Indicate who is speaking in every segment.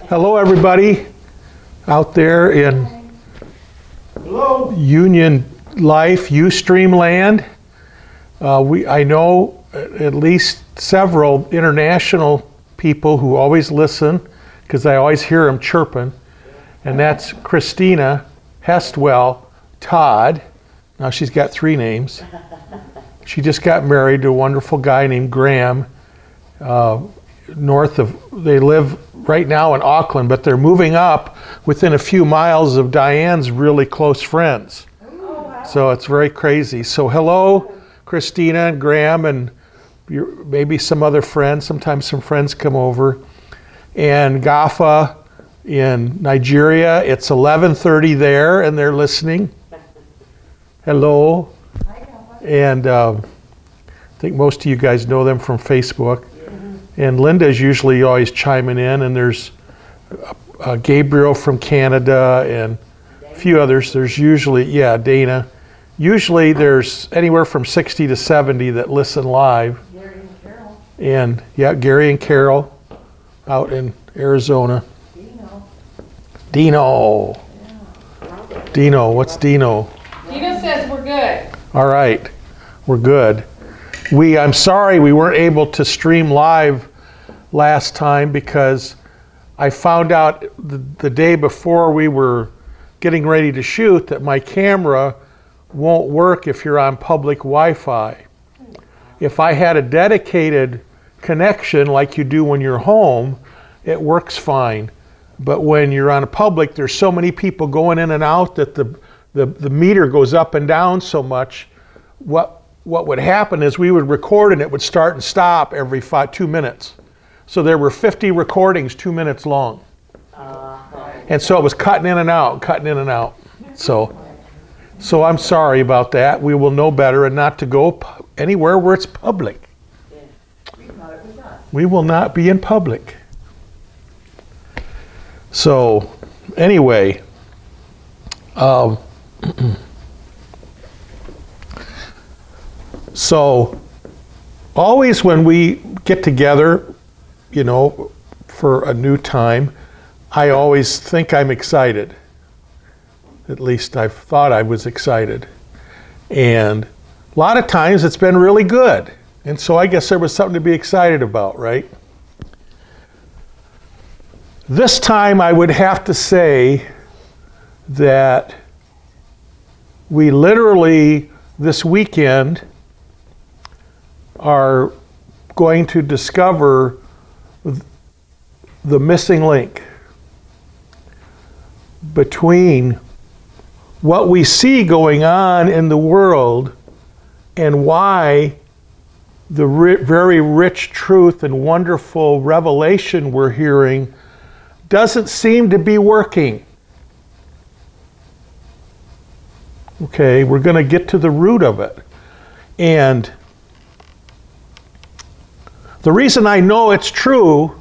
Speaker 1: Hello, everybody out there in Union Life, Ustream land. I know at least several international people who always listen because I always hear them chirping, and that's Christina, Hestwell, Todd. Now she's got 3 names. She just got married to a wonderful guy named Graham. They live right now in Auckland, but they're moving up within a few miles of Diane's really close friends. Oh, wow. So it's very crazy. So hello, Christina and Graham, and maybe some other friends. Sometimes some friends come over. And Gafa in Nigeria, it's 11:30 there, and they're listening. Hello. Hi, Gafa. And I think most of you guys know them from Facebook. And Linda's usually always chiming in, and there's Gabriel from Canada and a few others. There's usually, Dana. Usually there's anywhere from 60 to 70 that listen live. Gary and Carol. And Gary and Carol out in Arizona. Dino. Yeah. Dino, what's Dino?
Speaker 2: Dino says we're good.
Speaker 1: All right, we're good. I'm sorry we weren't able to stream live last time because I found out the day before we were getting ready to shoot that my camera won't work if you're on public Wi-Fi. If I had a dedicated connection like you do when you're home, it works fine. But when you're on a public, there's so many people going in and out that the meter goes up and down so much. What would happen is we would record and it would start and stop every 2 minutes. So there were 50 recordings 2 minutes long. And so it was cutting in and out. So I'm sorry about that. We will know better and not to go anywhere where it's public. We will not be in public. So anyway, so always when we get together, for a new time, I always think I'm excited. At least I've thought I was excited. And a lot of times it's been really good. And so I guess there was something to be excited about, right? This time I would have to say that we literally, this weekend, are going to discover the missing link between what we see going on in the world and why the very rich truth and wonderful revelation we're hearing doesn't seem to be working. Okay, we're going to get to the root of it. And the reason I know it's true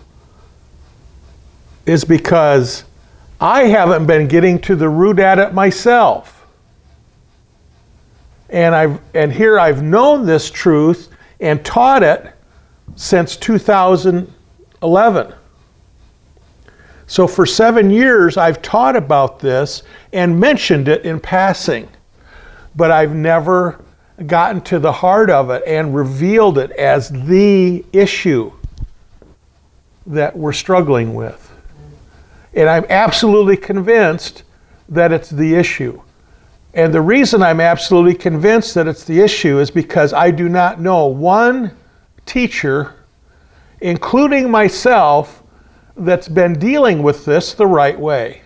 Speaker 1: is because I haven't been getting to the root at it myself. And here I've known this truth and taught it since 2011. So for 7 years I've taught about this and mentioned it in passing, but I've never gotten to the heart of it and revealed it as the issue that we're struggling with. And I'm absolutely convinced that it's the issue. And the reason I'm absolutely convinced that it's the issue is because I do not know one teacher, including myself, that's been dealing with this the right way.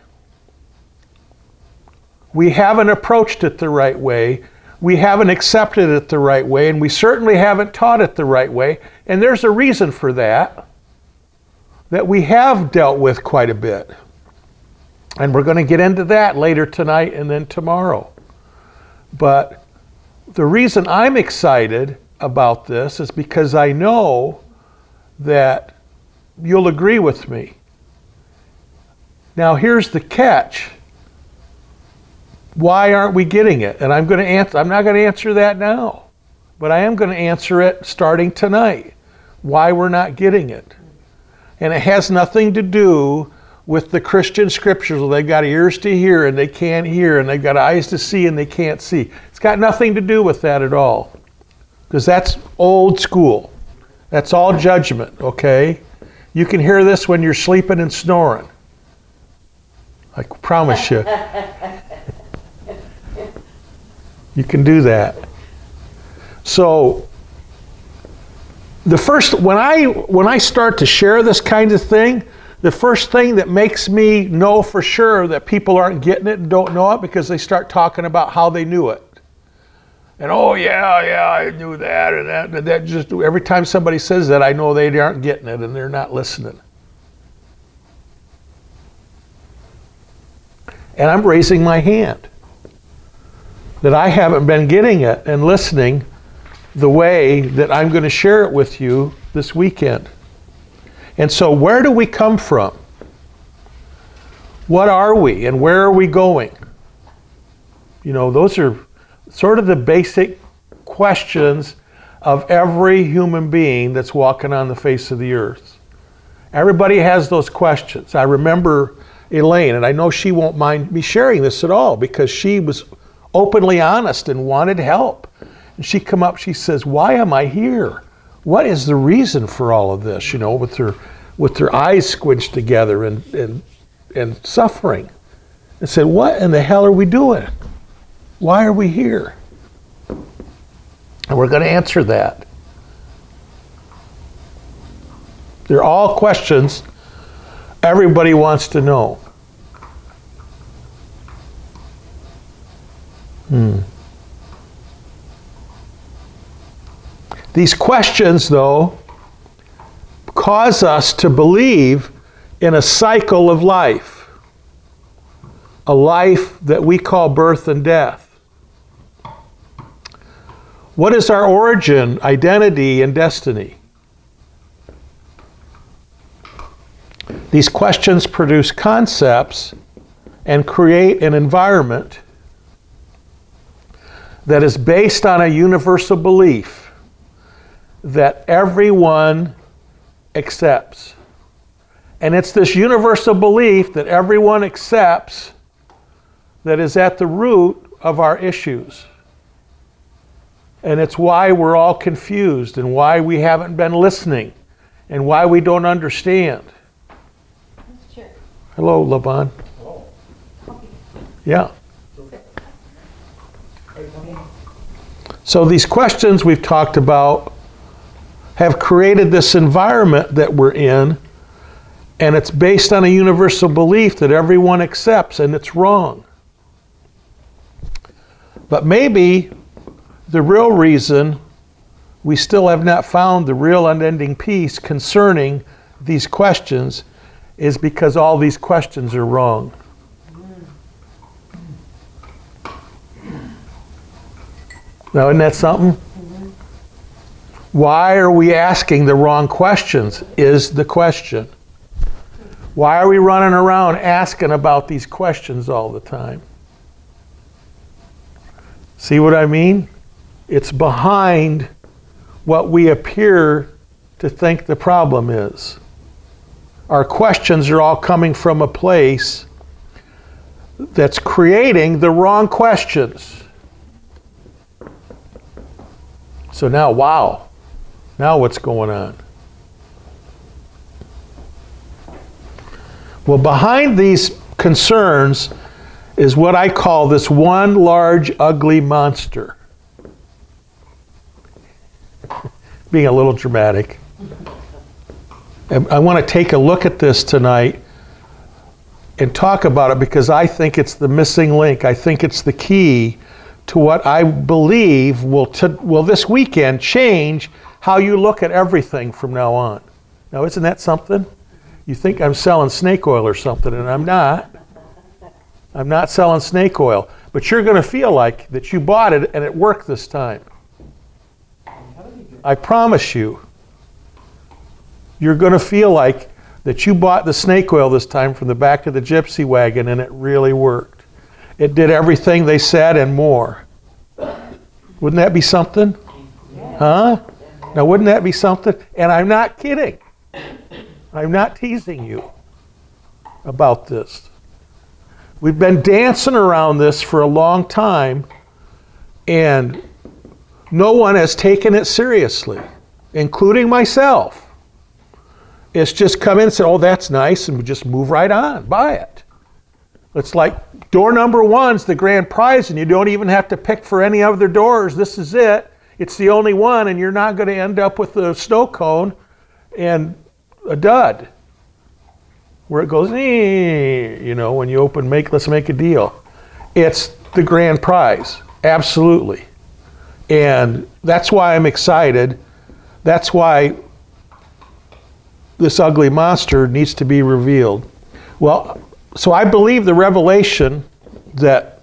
Speaker 1: We haven't approached it the right way. We haven't accepted it the right way, and we certainly haven't taught it the right way. And there's a reason for that we have dealt with quite a bit. And we're going to get into that later tonight and then tomorrow. But the reason I'm excited about this is because I know that you'll agree with me. Now here's the catch. Why aren't we getting it? And I'm not going to answer that now, but I am going to answer it starting tonight. Why we're not getting it. And it has nothing to do with the Christian scriptures. They've got ears to hear and they can't hear, and they've got eyes to see and they can't see. It's got nothing to do with that at all, because that's old school. That's all judgment, okay? You can hear this when you're sleeping and snoring. I promise you. You can do that. So the first, when I start to share this kind of thing, the first thing that makes me know for sure that people aren't getting it and don't know it, because they start talking about how they knew it. And oh yeah, I knew that, and that just, every time somebody says that, I know they aren't getting it and they're not listening. And I'm raising my hand that I haven't been getting it and listening the way that I'm going to share it with you this weekend. And so where do we come from? What are we and where are we going? You know, those are sort of the basic questions of every human being that's walking on the face of the earth. Everybody has those questions. I remember Elaine, and I know she won't mind me sharing this at all, because she was openly honest and wanted help. And she come up, she says, why am I here? What is the reason for all of this? You know, with her eyes squinched together and suffering. And said, what in the hell are we doing? Why are we here? And we're going to answer that. They're all questions everybody wants to know. These questions, though, cause us to believe in a cycle of life. A life that we call birth and death. What is our origin, identity, and destiny? These questions produce concepts and create an environment that is based on a universal belief that everyone accepts. And it's this universal belief that everyone accepts that is at the root of our issues. And it's why we're all confused and why we haven't been listening and why we don't understand. Hello, Laban. Hello. Yeah. So these questions we've talked about have created this environment that we're in, and it's based on a universal belief that everyone accepts, and it's wrong. But maybe the real reason we still have not found the real unending peace concerning these questions is because all these questions are wrong. Now, isn't that something? Why are we asking the wrong questions is the question. Why are we running around asking about these questions all the time? See what I mean? It's behind what we appear to think the problem is. Our questions are all coming from a place that's creating the wrong questions. So now, wow. Now what's going on? Well, behind these concerns is what I call this one large ugly monster. Being a little dramatic. I want to take a look at this tonight and talk about it because I think it's the missing link. I think it's the key to what I believe will this weekend change how you look at everything from now on. Now, isn't that something? You think I'm selling snake oil or something, and I'm not. I'm not selling snake oil. But you're going to feel like that you bought it and it worked this time. I promise you. You're going to feel like that you bought the snake oil this time from the back of the gypsy wagon and it really worked. It did everything they said and more. Wouldn't that be something? Huh? Now, wouldn't that be something? And I'm not kidding. I'm not teasing you. about this. We've been dancing around this for a long time, and no one has taken it seriously, including myself. It's just come in and said, oh, that's nice, and we just move right on, buy it. It's like door number one's the grand prize, and you don't even have to pick for any other doors. This is it. It's the only one, and you're not going to end up with a snow cone and a dud where it goes, you know, when you open, let's make a deal. It's the grand prize, absolutely. And that's why I'm excited. That's why this ugly monster needs to be revealed. Well, so I believe the revelation that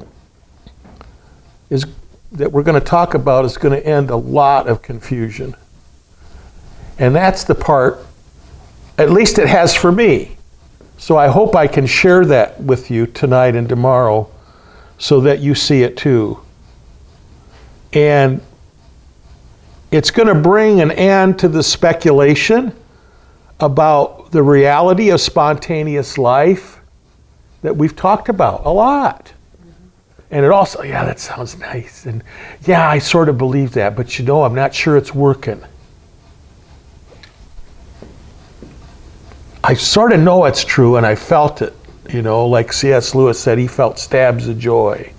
Speaker 1: we're going to talk about is going to end a lot of confusion. And that's the part, at least it has for me. So I hope I can share that with you tonight and tomorrow so that you see it too. And it's going to bring an end to the speculation about the reality of spontaneous life that we've talked about a lot. And it also, yeah, that sounds nice. And yeah, I sort of believe that, but you know, I'm not sure it's working. I sort of know it's true, and I felt it, you know, like C.S. Lewis said, he felt stabs of joy.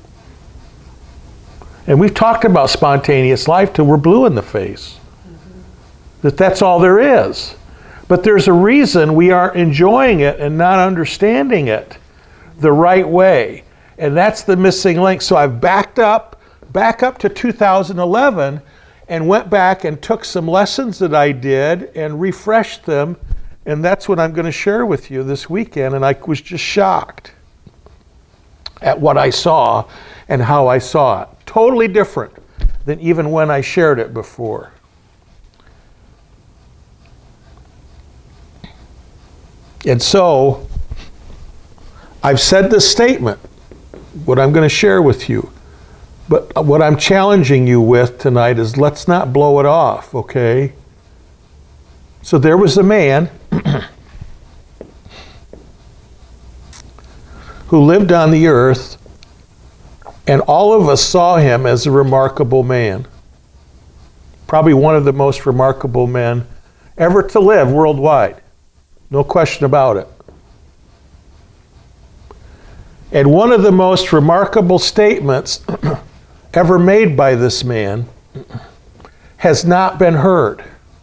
Speaker 1: And we've talked about spontaneous life till we're blue in the face. That's all there is. But there's a reason we aren't enjoying it and not understanding it the right way. And that's the missing link. So I've back up to 2011 and went back and took some lessons that I did and refreshed them. And that's what I'm going to share with you this weekend. And I was just shocked at what I saw and how I saw it. Totally different than even when I shared it before. And so I've said this statement, what I'm going to share with you. But what I'm challenging you with tonight is let's not blow it off, okay? So there was a man who lived on the earth, and all of us saw him as a remarkable man. Probably one of the most remarkable men ever to live worldwide. No question about it. And one of the most remarkable statements ever made by this man has not been heard.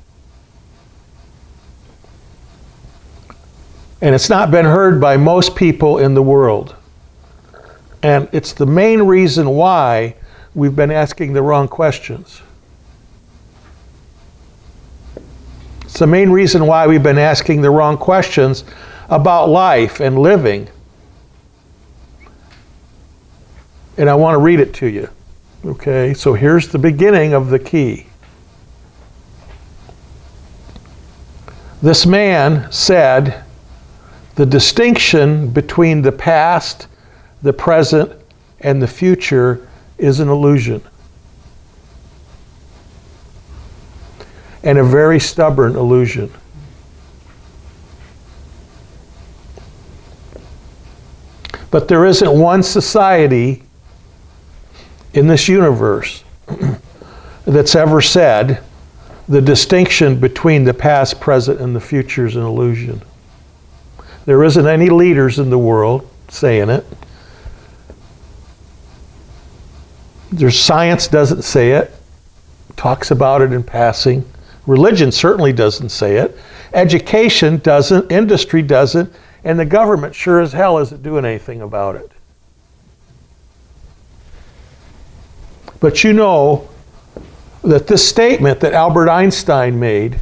Speaker 1: And it's not been heard by most people in the world. And it's the main reason why we've been asking the wrong questions. It's the main reason why we've been asking the wrong questions about life and living. And I want to read it to you. Okay, so here's the beginning of the key. This man said, the distinction between the past, the present, and the future is an illusion. And a very stubborn illusion. But there isn't one society in this universe that's ever said the distinction between the past, present, and the future is an illusion. There isn't any leaders in the world saying it. There's science doesn't say it, talks about it in passing. Religion certainly doesn't say it. Education doesn't, industry doesn't, and the government sure as hell isn't doing anything about it. But you know that this statement that Albert Einstein made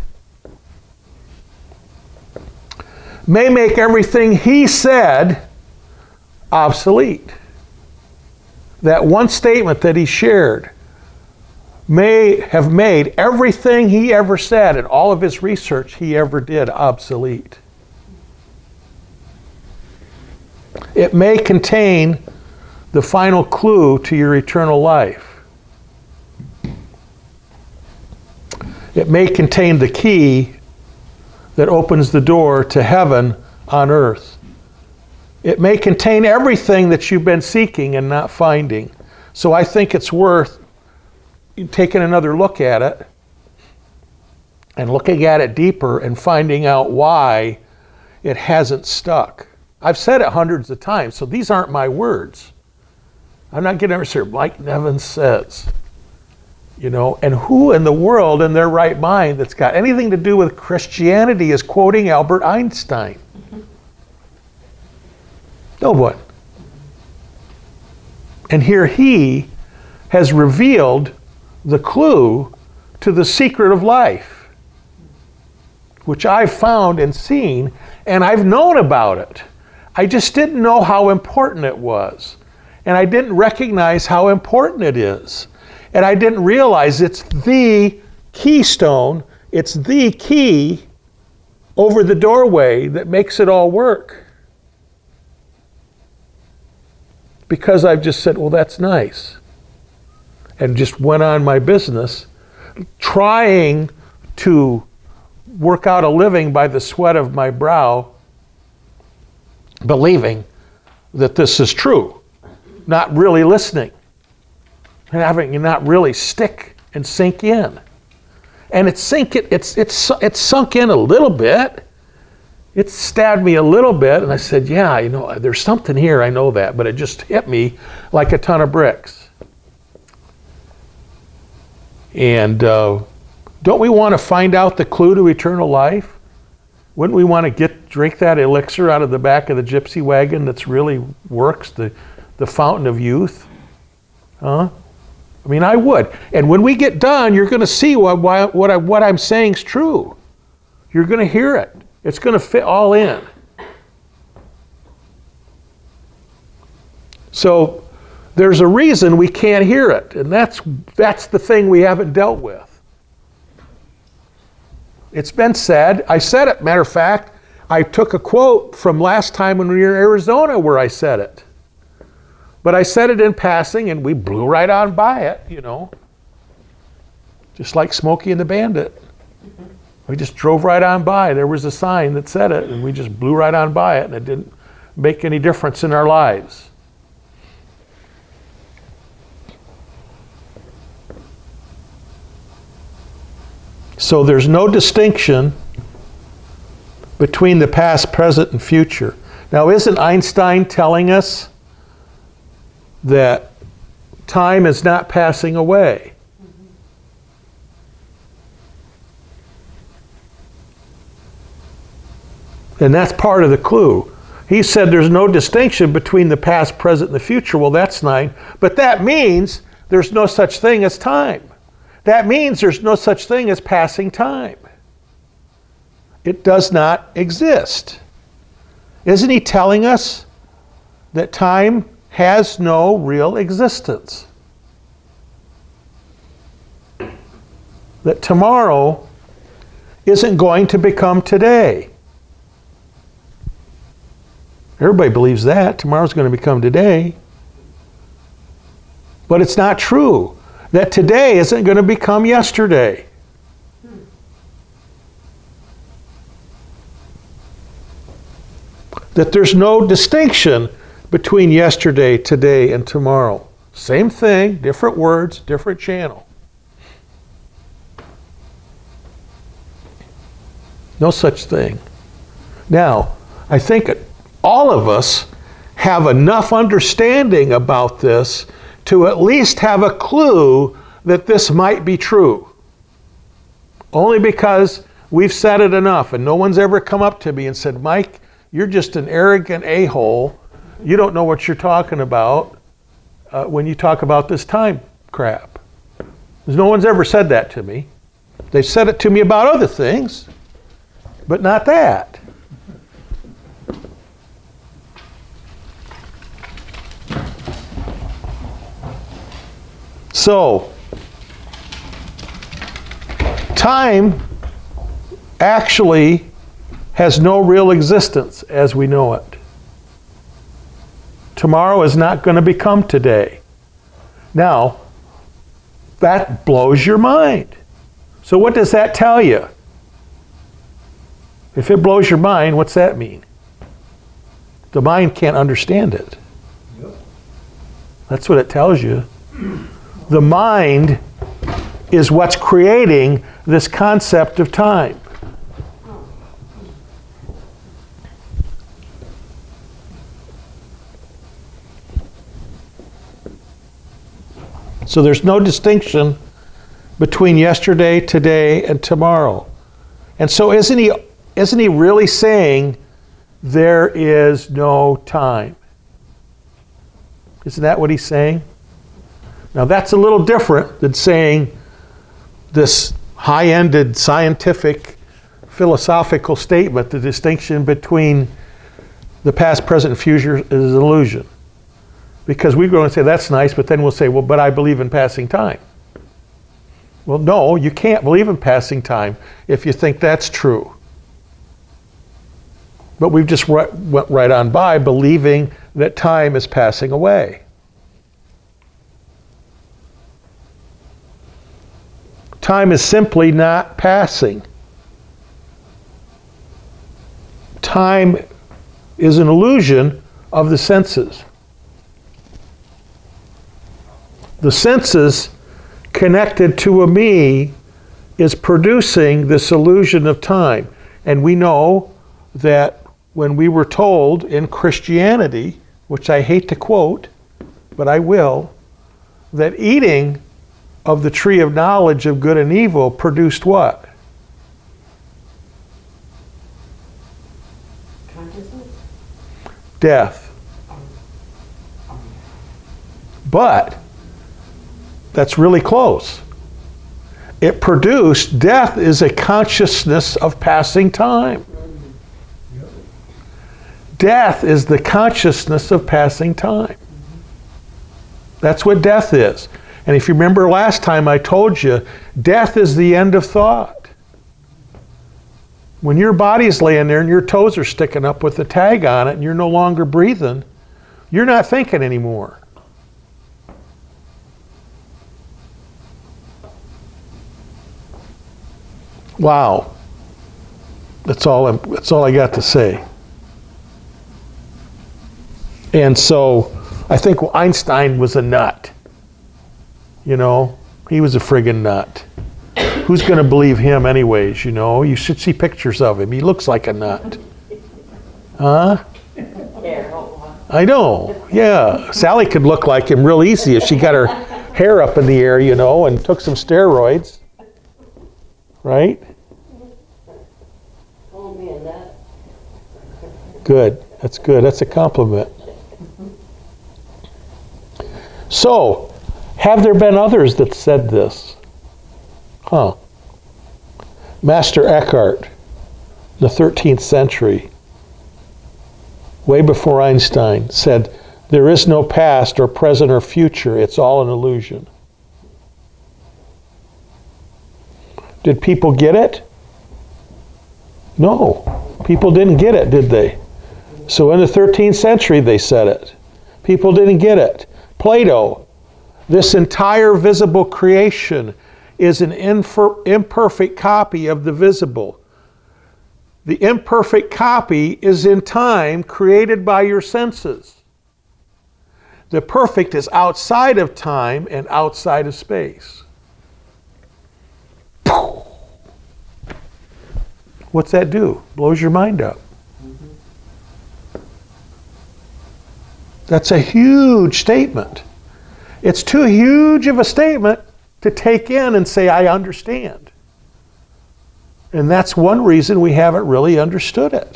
Speaker 1: may make everything he said obsolete. That one statement that he shared may have made everything he ever said and all of his research he ever did obsolete. It may contain the final clue to your eternal life. It may contain the key that opens the door to heaven on earth It may contain everything that you've been seeking and not finding. So I think it's worth taking another look at it and looking at it deeper and finding out why it hasn't stuck. I've said it hundreds of times, so these aren't my words. I'm not getting over Mike Nevins says. You know, and who in the world in their right mind that's got anything to do with Christianity is quoting Albert Einstein? No one. And here he has revealed the clue to the secret of life, which I've found and seen, and I've known about it. I just didn't know how important it was. And I didn't recognize how important it is. And I didn't realize it's the keystone, it's the key over the doorway that makes it all work. Because I've just said, well, that's nice. And just went on my business, trying to work out a living by the sweat of my brow, believing that this is true, not really listening, and having you not really stick and sink in. And it's sunk in a little bit. It stabbed me a little bit, and I said, yeah, you know, there's something here, I know that, but it just hit me like a ton of bricks. And don't we want to find out the clue to eternal life? Wouldn't we want to drink that elixir out of the back of the gypsy wagon that's really works, the fountain of youth? Huh? I mean, I would. And when we get done, you're going to see what I'm saying is true. You're going to hear it. It's going to fit all in. So there's a reason we can't hear it, and that's the thing we haven't dealt with. It's been said, I said it, matter of fact, I took a quote from last time when we were in Arizona where I said it. But I said it in passing, and we blew right on by it, you know. Just like Smokey and the Bandit. We just drove right on by. There was a sign that said it, and we just blew right on by it, and it didn't make any difference in our lives. So there's no distinction between the past, present, and future. Now, isn't Einstein telling us that time is not passing away? And that's part of the clue. He said there's no distinction between the past, present, and the future. Well, that's nice. But that means there's no such thing as time. That means there's no such thing as passing time. It does not exist. Isn't he telling us that time has no real existence? That tomorrow isn't going to become today. Everybody believes that. Tomorrow's going to become today. But it's not true. That today isn't going to become yesterday. That there's no distinction between yesterday, today, and tomorrow. Same thing, different words, different channel. No such thing. Now, I think all of us have enough understanding about this to at least have a clue that this might be true. Only because we've said it enough, and no one's ever come up to me and said, Mike, you're just an arrogant a-hole. You don't know what you're talking about when you talk about this time crap. No one's ever said that to me. They've said it to me about other things, but not that. So, time actually has no real existence as we know it. Tomorrow is not going to become today. Now, that blows your mind. So what does that tell you? If it blows your mind, what's that mean? The mind can't understand it. That's what it tells you. The mind is what's creating this concept of time. So there's no distinction between yesterday, today, and tomorrow. And so isn't he really saying there is no time? Isn't that what he's saying? Now that's a little different than saying this high-ended scientific philosophical statement, the distinction between the past, present, and future is an illusion. Because we go and say, that's nice, but then we'll say, well, but I believe in passing time. Well, no, you can't believe in passing time if you think that's true. But we've just went right on by believing that time is passing away. Time is simply not passing. Time is an illusion of the senses. The senses connected to a me is producing this illusion of time. And we know that when we were told in Christianity, which I hate to quote, but I will, that eating of the tree of knowledge of good and evil produced what?
Speaker 3: Consciousness?
Speaker 1: Death. But that's really close. It produced, death is a consciousness of passing time. Death is the consciousness of passing time. That's what death is. And if you remember last time I told you, death is the end of thought. When your body's laying there and your toes are sticking up with a tag on it and you're no longer breathing, you're not thinking anymore. Wow. That's all I got to say. And so I think Einstein was a nut. You know, he was a friggin' nut. Who's going to believe him anyways, you know? You should see pictures of him. He looks like a nut. Huh? I know, yeah. Sally could look like him real easy if she got her hair up in the air, you know, and took some steroids. Right? Good. That's good. That's a compliment. So, have there been others that said this? Huh. Master Eckhart, the 13th century, way before Einstein, said, there is no past or present or future. It's all an illusion. Did people get it? No. People didn't get it, did they? So in the 13th century they said it. People didn't get it. Plato, this entire visible creation is an imperfect copy of the visible. The imperfect copy is in time created by your senses. The perfect is outside of time and outside of space. What's that do? Blows your mind up. That's a huge statement. It's too huge of a statement to take in and say, I understand. And that's one reason we haven't really understood it.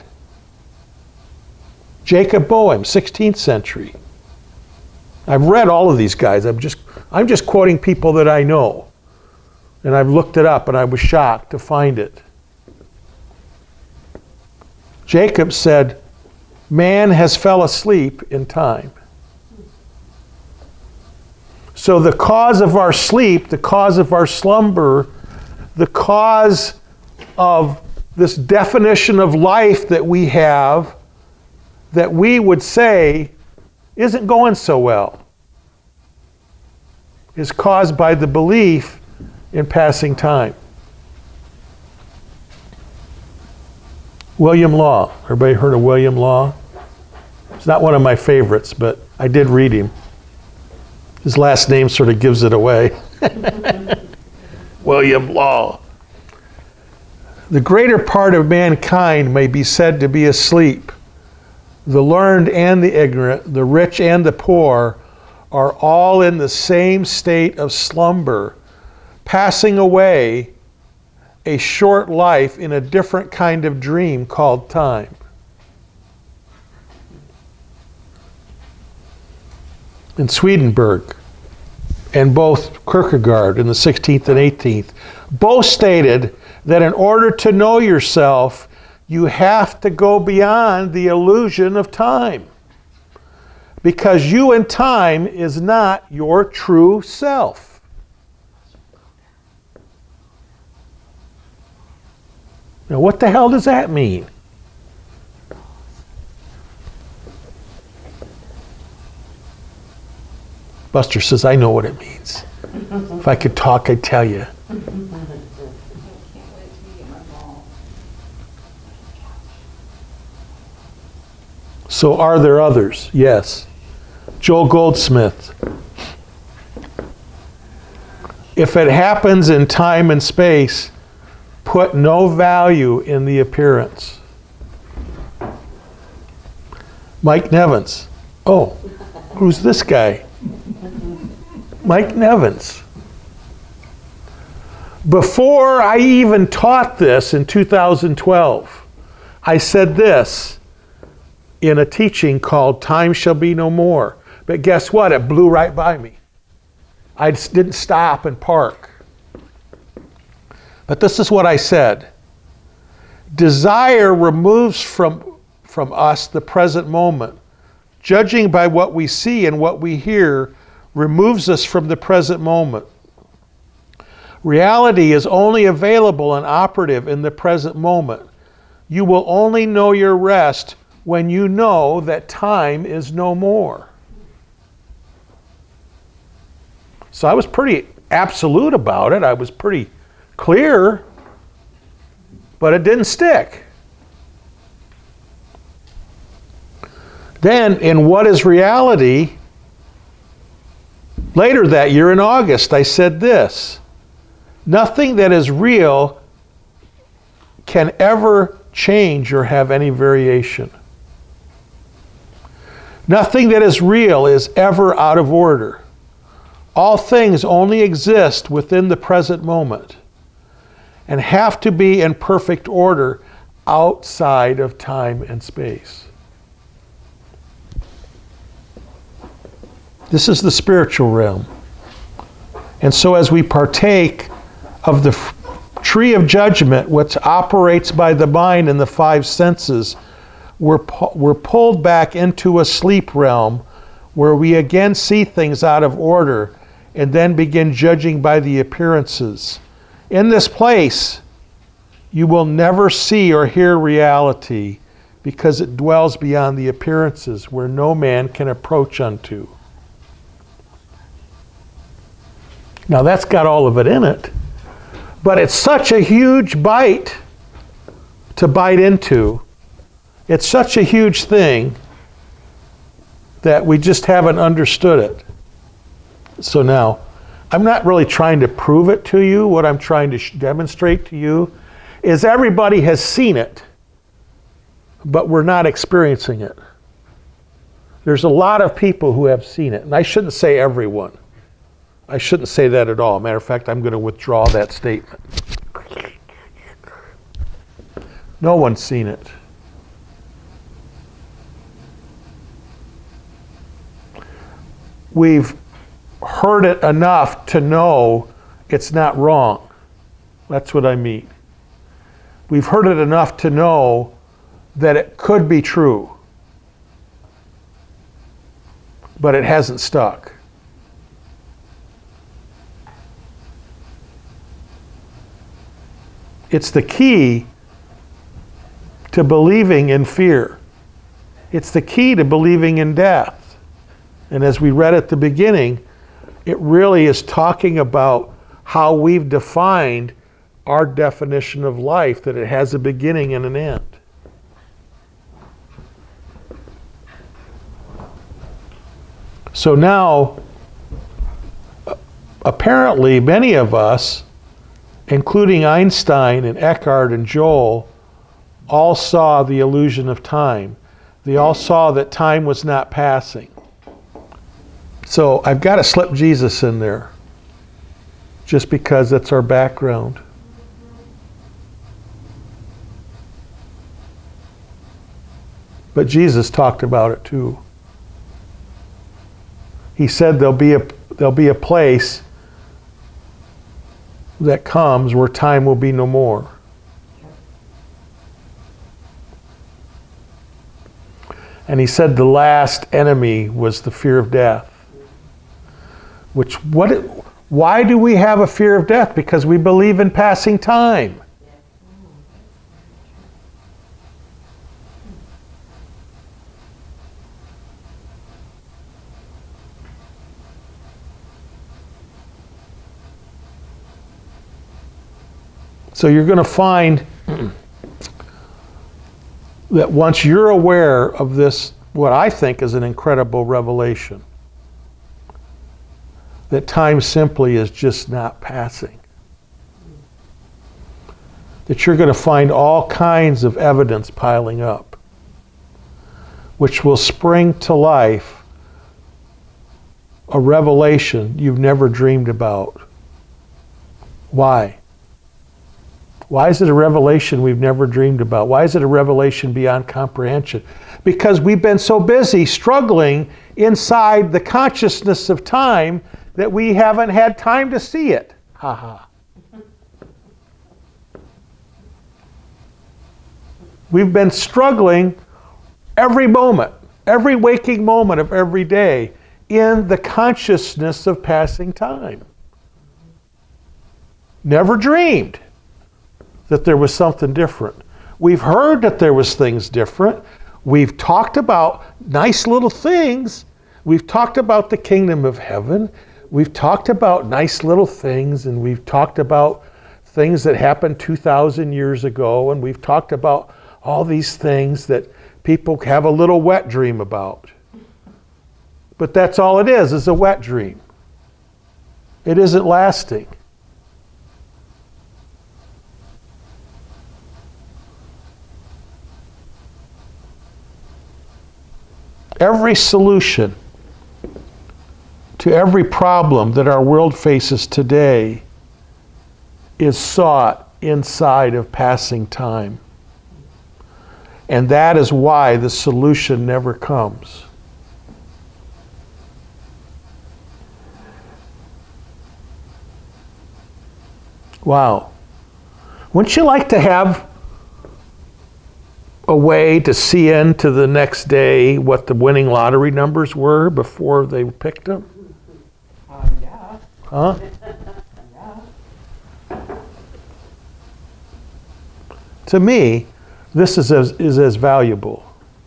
Speaker 1: Jacob Boehm, 16th century. I've read all of these guys. I'm just quoting people that I know. And I've looked it up and I was shocked to find it. Jacob said, man has fell asleep in time. So the cause of our sleep, the cause of our slumber, the cause of this definition of life that we have, that we would say isn't going so well, is caused by the belief in passing time. William Law. Everybody heard of William Law? It's not one of my favorites, but I did read him. His last name sort of gives it away. William Law. The greater part of mankind may be said to be asleep. The learned and the ignorant, the rich and the poor, are all in the same state of slumber, passing away a short life in a different kind of dream called time. In Swedenborg, and both Kierkegaard in the 16th and 18th, both stated that in order to know yourself, you have to go beyond the illusion of time. Because you and time is not your true self. Now, what the hell does that mean? Buster says, I know what it means. If I could talk, I'd tell you. So are there others? Yes. Joel Goldsmith. If it happens in time and space, put no value in the appearance. Mike Nevins. Oh, who's this guy? Mike Nevins. Before I even taught this in 2012, I said this in a teaching called Time Shall Be No More. But guess what? It blew right by me. I just didn't stop and park. But this is what I said. Desire removes from us the present moment. Judging by what we see and what we hear removes us from the present moment. Reality is only available and operative in the present moment. You will only know your rest when you know that time is no more. So I was pretty absolute about it. I was pretty clear, but it didn't stick. Then, in What is Reality, later that year in August, I said this: nothing that is real can ever change or have any variation. Nothing that is real is ever out of order. All things only exist within the present moment and have to be in perfect order outside of time and space. This is the spiritual realm. And so as we partake of the tree of judgment, which operates by the mind and the five senses, we're pulled back into a sleep realm where we again see things out of order and then begin judging by the appearances. In this place, you will never see or hear reality because it dwells beyond the appearances where no man can approach unto. Now that's got all of it in it, but it's such a huge bite to bite into. It's such a huge thing that we just haven't understood it. So now, I'm not really trying to prove it to you. What I'm trying to demonstrate to you is everybody has seen it, but we're not experiencing it. There's a lot of people who have seen it, and I shouldn't say everyone. I shouldn't say that at all. Matter of fact, I'm going to withdraw that statement. No one's seen it. We've heard it enough to know it's not wrong. That's what I mean. We've heard it enough to know that it could be true, but it hasn't stuck. It's the key to believing in fear. It's the key to believing in death. And as we read at the beginning, it really is talking about how we've defined our definition of life, that it has a beginning and an end. So now, apparently, many of us, including Einstein and Eckhart and Joel, all saw the illusion of time. They all saw that time was not passing. So I've got to slip Jesus in there, just because that's our background. But Jesus talked about it too. He said there'll be a place that comes where time will be no more. And he said the last enemy was the fear of death. Why do we have a fear of death? Because we believe in passing time. So you're going to find that once you're aware of this, what I think is an incredible revelation, that time simply is just not passing. That you're going to find all kinds of evidence piling up, which will spring to life a revelation you've never dreamed about. Why? Why is it a revelation we've never dreamed about? Why is it a revelation beyond comprehension? Because we've been so busy struggling inside the consciousness of time that we haven't had time to see it. Ha ha. We've been struggling every moment, every waking moment of every day in the consciousness of passing time. Never dreamed that there was something different. We've heard that there was things different. We've talked about nice little things. We've talked about the kingdom of heaven. We've talked about nice little things, and we've talked about things that happened 2,000 years ago, and we've talked about all these things that people have a little wet dream about. But that's all it is a wet dream. It isn't lasting. Every solution to every problem that our world faces today is sought inside of passing time. And that is why the solution never comes. Wow. Wouldn't you like to have a way to see into the next day what the winning lottery numbers were before they picked them?
Speaker 2: Yeah.
Speaker 1: Huh?
Speaker 2: Yeah.
Speaker 1: To me, this is as valuable.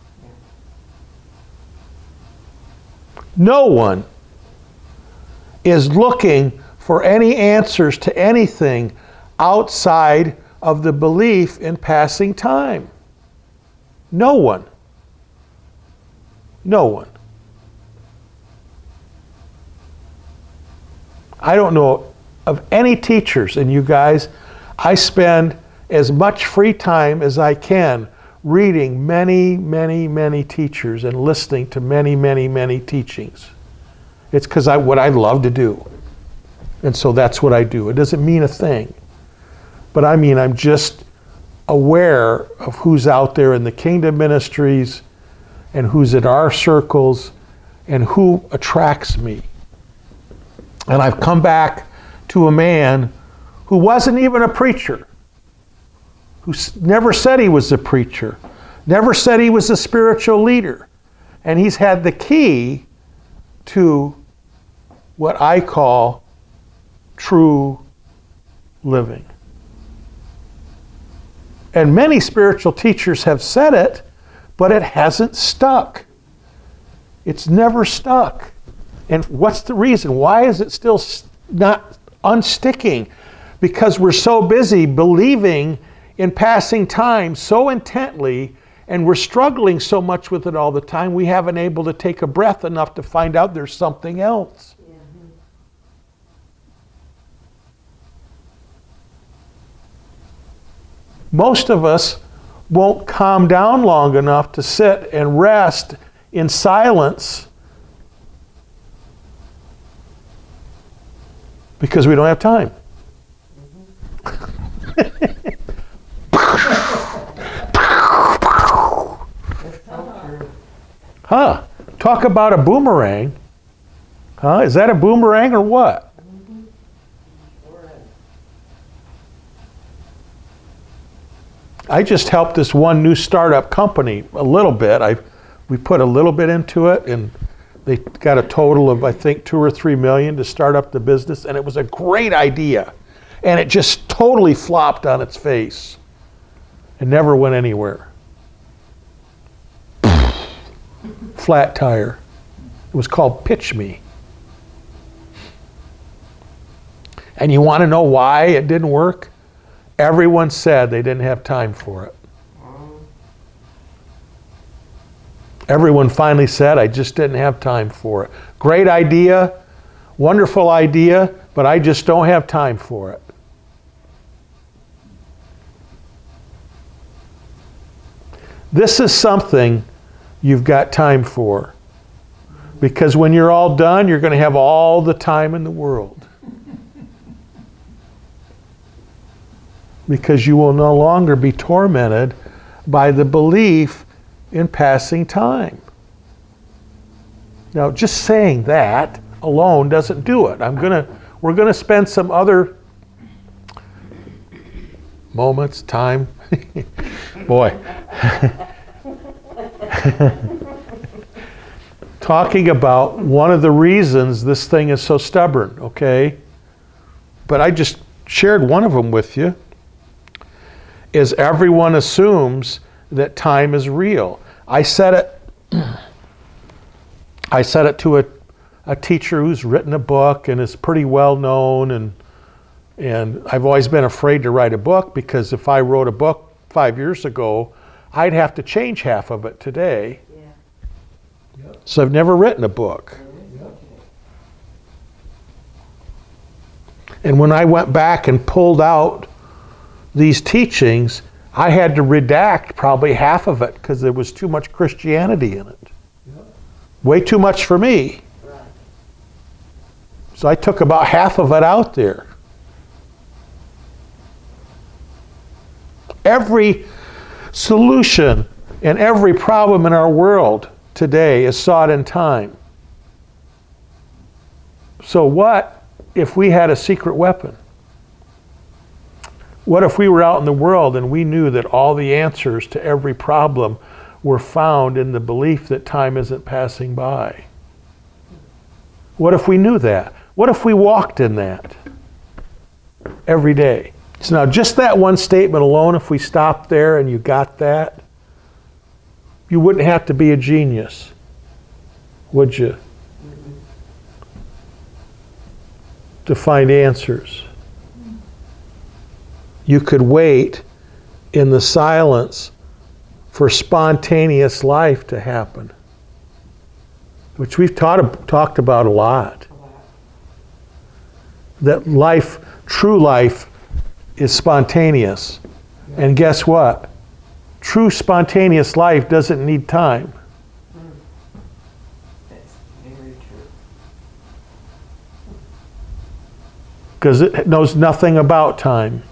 Speaker 1: No one is looking for any answers to anything outside of the belief in passing time. No one. No one. I don't know of any teachers, and you guys, I spend as much free time as I can reading many, many, many teachers and listening to many, many, many teachings. It's because what I love to do. And so that's what I do. It doesn't mean a thing. But I mean, I'm just aware of who's out there in the kingdom ministries and who's in our circles and who attracts me. And I've come back to a man who wasn't even a preacher, who never said he was a preacher, never said he was a spiritual leader. And he's had the key to what I call true living. And many spiritual teachers have said it, but it hasn't stuck. It's never stuck. And what's the reason? Why is it still not unsticking? Because we're so busy believing in passing time so intently And we're struggling so much with it all the time, we haven't able to take a breath enough to find out there's something else. Most of us won't calm down long enough to sit and rest in silence because we don't have time. Huh? Talk about a boomerang. Huh? Is that a boomerang or what? I just helped this one new startup company a little bit. We put a little bit into it, and they got a total of, I think, 2 or 3 million to start up the business, and it was a great idea. And it just totally flopped on its face. It never went anywhere. Flat tire. It was called Pitch Me. And you want to know why it didn't work? Everyone said they didn't have time for it. Everyone finally said, I just didn't have time for it. Great idea, wonderful idea, but I just don't have time for it. This is something you've got time for. Because when you're all done, you're going to have all the time in the world. Because you will no longer be tormented by the belief in passing time. Now, just saying that alone doesn't do it. We're going to spend some other moments, time. Boy. Talking about one of the reasons this thing is so stubborn, okay? But I just shared one of them with you. Is everyone assumes that time is real. I said it to a teacher who's written a book and is pretty well known, and I've always been afraid to write a book because if I wrote a book 5 years ago, I'd have to change half of it today. Yeah. Yep. So I've never written a book. Yep. And when I went back and pulled out these teachings, I had to redact probably half of it because there was too much Christianity in it. Yep. Way too much for me. Right. So I took about half of it out there. Every solution and every problem in our world today is sought in time. So what if we had a secret weapon? What if we were out in the world and we knew that all the answers to every problem were found in the belief that time isn't passing by? What if we knew that? What if we walked in that every day? So now just that one statement alone, if we stopped there and you got that, you wouldn't have to be a genius, would you? To find answers. You could wait in the silence for spontaneous life to happen, which we've talked about a lot. That life, true life, is spontaneous. And guess what? True spontaneous life doesn't need time.
Speaker 2: That's very true.
Speaker 1: Because it knows nothing about time.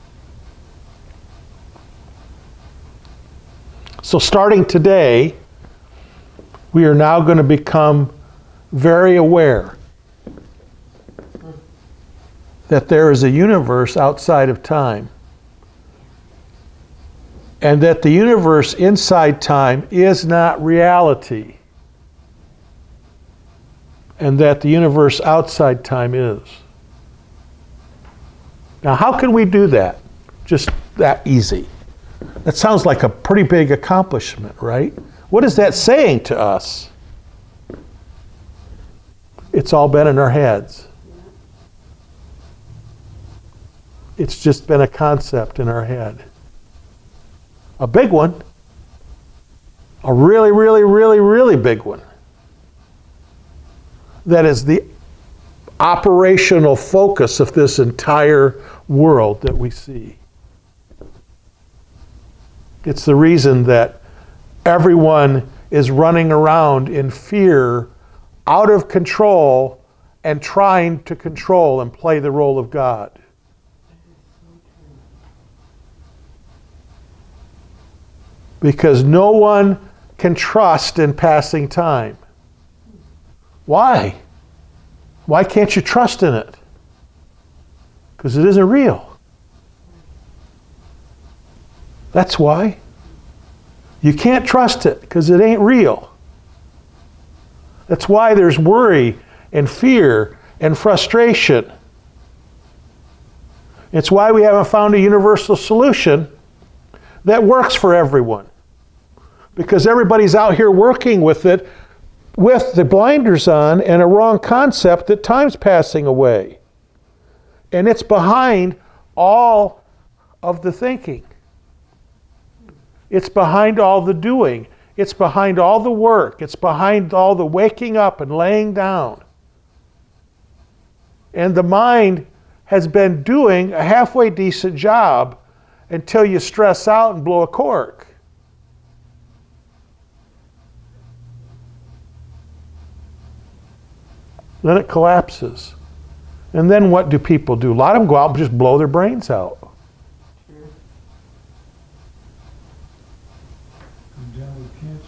Speaker 1: So starting today, we are now going to become very aware that there is a universe outside of time. And that the universe inside time is not reality. And that the universe outside time is. Now, how can we do that? Just that easy. That sounds like a pretty big accomplishment, right? What is that saying to us? It's all been in our heads. It's just been a concept in our head. A big one, A really, really, really, really big one. That is the operational focus of this entire world that we see. It's the reason that everyone is running around in fear, out of control, and trying to control and play the role of God. Because no one can trust in passing time. Why? Why can't you trust in it? Because it isn't real. That's why. You can't trust it because it ain't real. That's why there's worry and fear and frustration. It's why we haven't found a universal solution that works for everyone. Because everybody's out here working with it with the blinders on and a wrong concept that time's passing away. And it's behind all of the thinking. It's behind all the doing. It's behind all the work. It's behind all the waking up and laying down. And the mind has been doing a halfway decent job until you stress out and blow a cork. Then it collapses. And then what do people do? A lot of them go out and just blow their brains out.
Speaker 3: I'm down with cancer.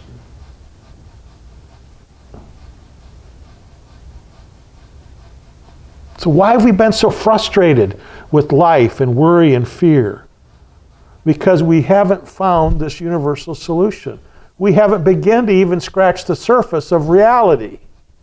Speaker 1: So why have we been so frustrated with life and worry and fear? Because we haven't found this universal solution. We haven't begun to even scratch the surface of reality,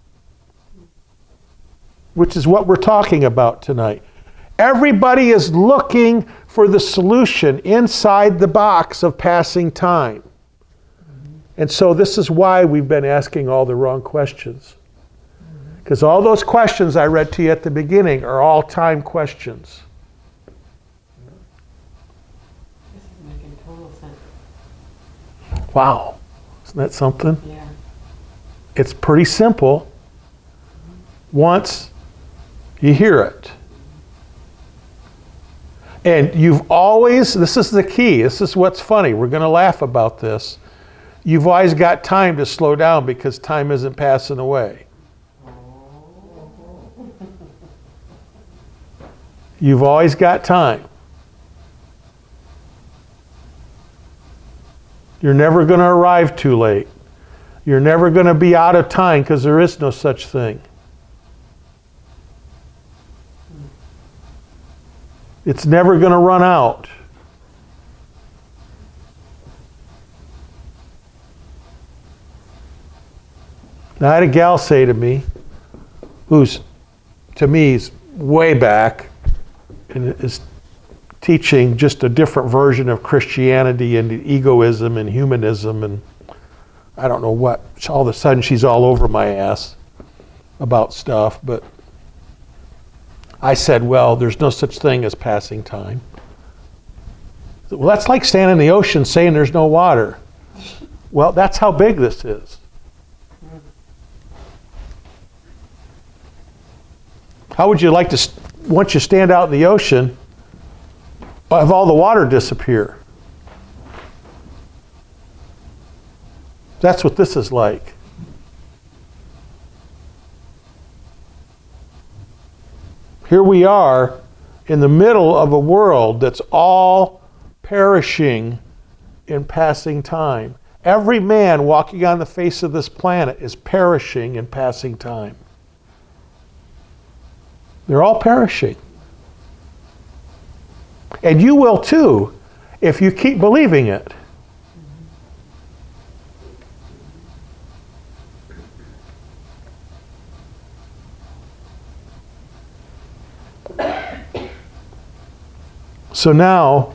Speaker 1: which is what we're talking about tonight. Everybody is looking for the solution inside the box of passing time. And so this is why we've been asking all the wrong questions. Because all those questions I read to you at the beginning are all time questions.
Speaker 2: This is making total sense.
Speaker 1: Wow. Isn't that something?
Speaker 2: Yeah.
Speaker 1: It's pretty simple once you hear it. And you've always, this is the key, this is what's funny, we're going to laugh about this. You've always got time to slow down because time isn't passing away. You've always got time. You're never going to arrive too late. You're never going to be out of time because there is no such thing. It's never going to run out. Now, I had a gal say to me, who's, to me, is way back, and is teaching just a different version of Christianity and egoism and humanism and I don't know what. All of a sudden, she's all over my ass about stuff, but I said, well, there's no such thing as passing time. Well, that's like standing in the ocean saying there's no water. Well, that's how big this is. How would you like to, once you stand out in the ocean, have all the water disappear? That's what this is like. Here we are in the middle of a world that's all perishing in passing time. Every man walking on the face of this planet is perishing in passing time. They're all perishing. And you will too if you keep believing it. So now,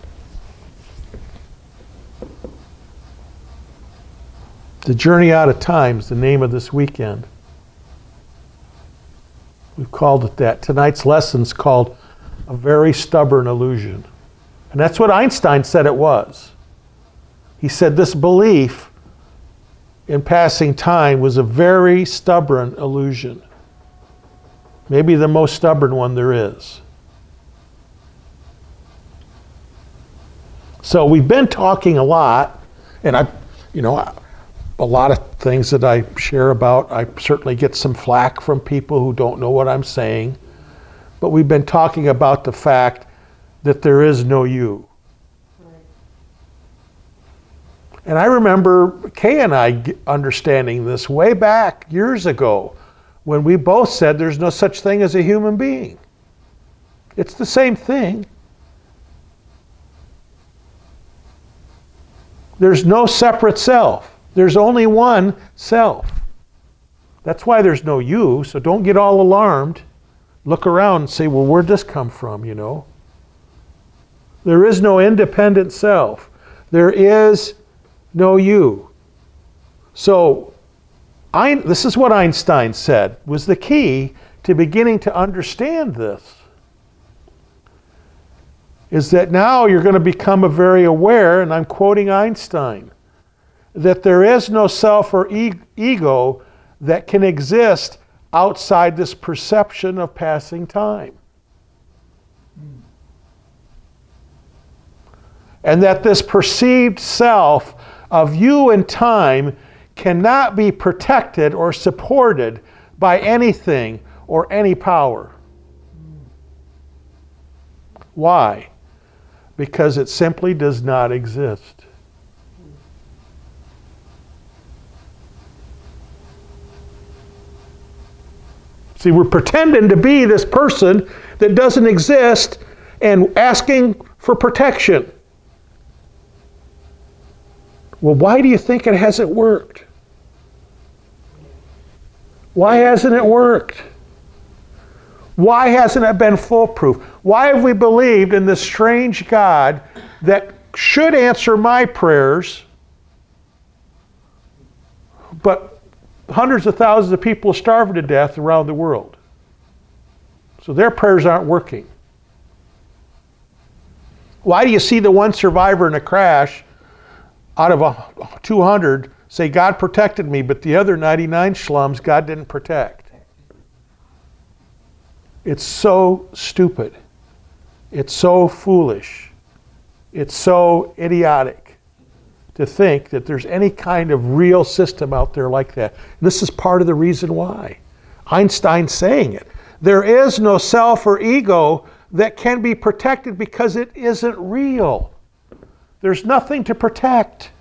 Speaker 1: the Journey Out of Time is the name of this weekend. We've called it that. Tonight's lesson's called A Very Stubborn Illusion. And that's what Einstein said it was. He said this belief in passing time was a very stubborn illusion. Maybe the most stubborn one there is. So we've been talking a lot, and a lot of things that I share about, I certainly get some flack from people who don't know what I'm saying, but we've been talking about the fact that there is no you. And I remember Kay and I understanding this way back years ago when we both said there's no such thing as a human being. It's the same thing. There's no separate self. There's only one self. That's why there's no you, so don't get all alarmed. Look around and say, well, where'd this come from, you know? There is no independent self. There is no you. So this is what Einstein said was the key to beginning to understand this. Is that now you're going to become very aware, and I'm quoting Einstein, that there is no self or ego that can exist outside this perception of passing time. And that this perceived self of you and time cannot be protected or supported by anything or any power. Why? Because it simply does not exist. See, we're pretending to be this person that doesn't exist and asking for protection. Well, why do you think it hasn't worked? Why hasn't it worked? Why hasn't it been foolproof? Why have we believed in this strange God that should answer my prayers, but hundreds of thousands of people are starving to death around the world? So their prayers aren't working. Why do you see the one survivor in a crash out of 200 say, God protected me, but the other 99 schlums, God didn't protect? It's so stupid. It's so foolish. It's so idiotic to think that there's any kind of real system out there like that. And this is part of the reason why. Einstein's saying it. There is no self or ego that can be protected because it isn't real. There's nothing to protect.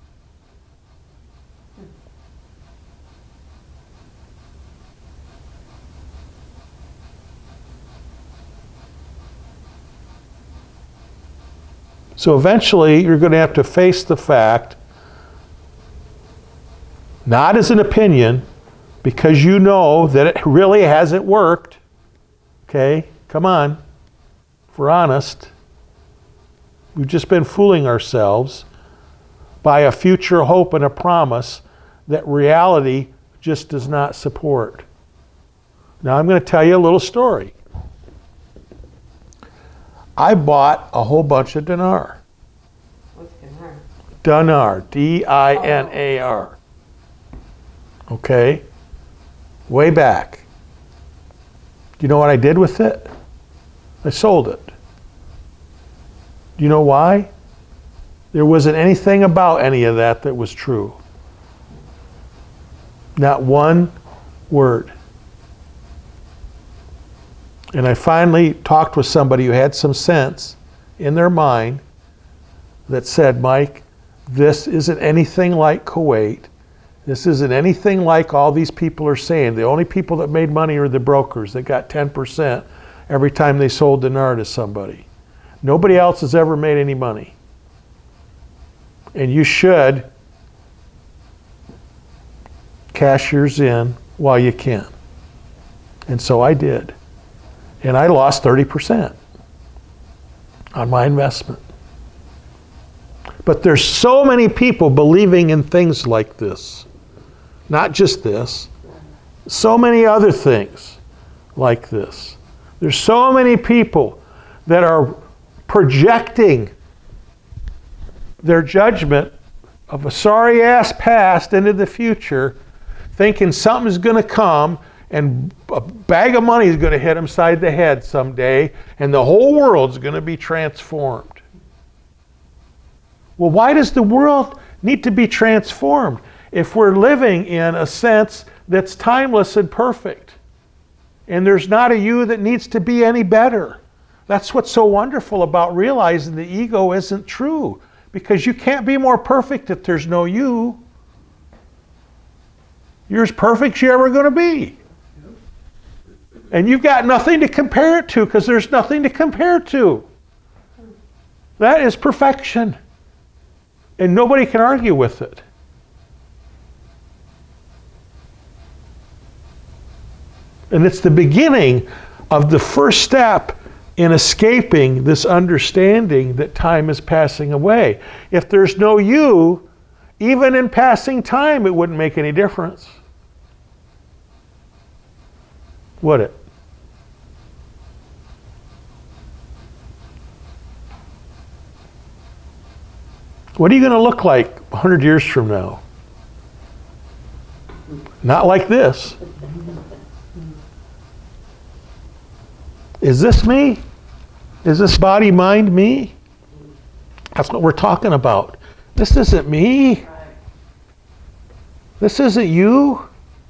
Speaker 1: So eventually you're going to have to face the fact, not as an opinion, because you know that it really hasn't worked. Okay, come on, if we're honest. We've just been fooling ourselves by a future hope and a promise that reality just does not support. Now I'm going to tell you a little story. I bought a whole bunch of dinar.
Speaker 2: What's dinar?
Speaker 1: Dinar, D-I-N-A-R. Okay? Way back. Do you know what I did with it? I sold it. Do you know why? There wasn't anything about any of that that was true. Not one word. And I finally talked with somebody who had some sense in their mind that said, Mike, this isn't anything like Kuwait. This isn't anything like all these people are saying. The only people that made money are the brokers that got 10% every time they sold dinar to somebody. Nobody else has ever made any money. And you should cash yours in while you can. And so I did. And I lost 30% on my investment. But there's so many people believing in things like this. Not just this. So many other things like this. There's so many people that are projecting their judgment of a sorry ass past into the future, thinking something's going to come and a bag of money is going to hit him side the head someday and the whole world's going to be transformed. Well, why does the world need to be transformed if we're living in a sense that's timeless and perfect? And there's not a you that needs to be any better. That's what's so wonderful about realizing the ego isn't true, because you can't be more perfect if there's no you. You're as perfect as you're ever going to be. And you've got nothing to compare it to, because there's nothing to compare to. That is perfection. And nobody can argue with it. And it's the beginning of the first step in escaping this understanding that time is passing away. If there's no you, even in passing time, it wouldn't make any difference. Would it? What are you going to look like 100 years from now? Not like this. Is this me? Is this body, mind me? That's what we're talking about. This isn't me. This isn't you.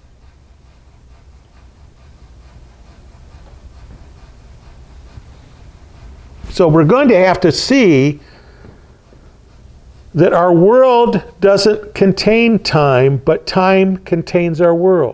Speaker 1: So we're going to have to see that our world doesn't contain time, but time contains our world.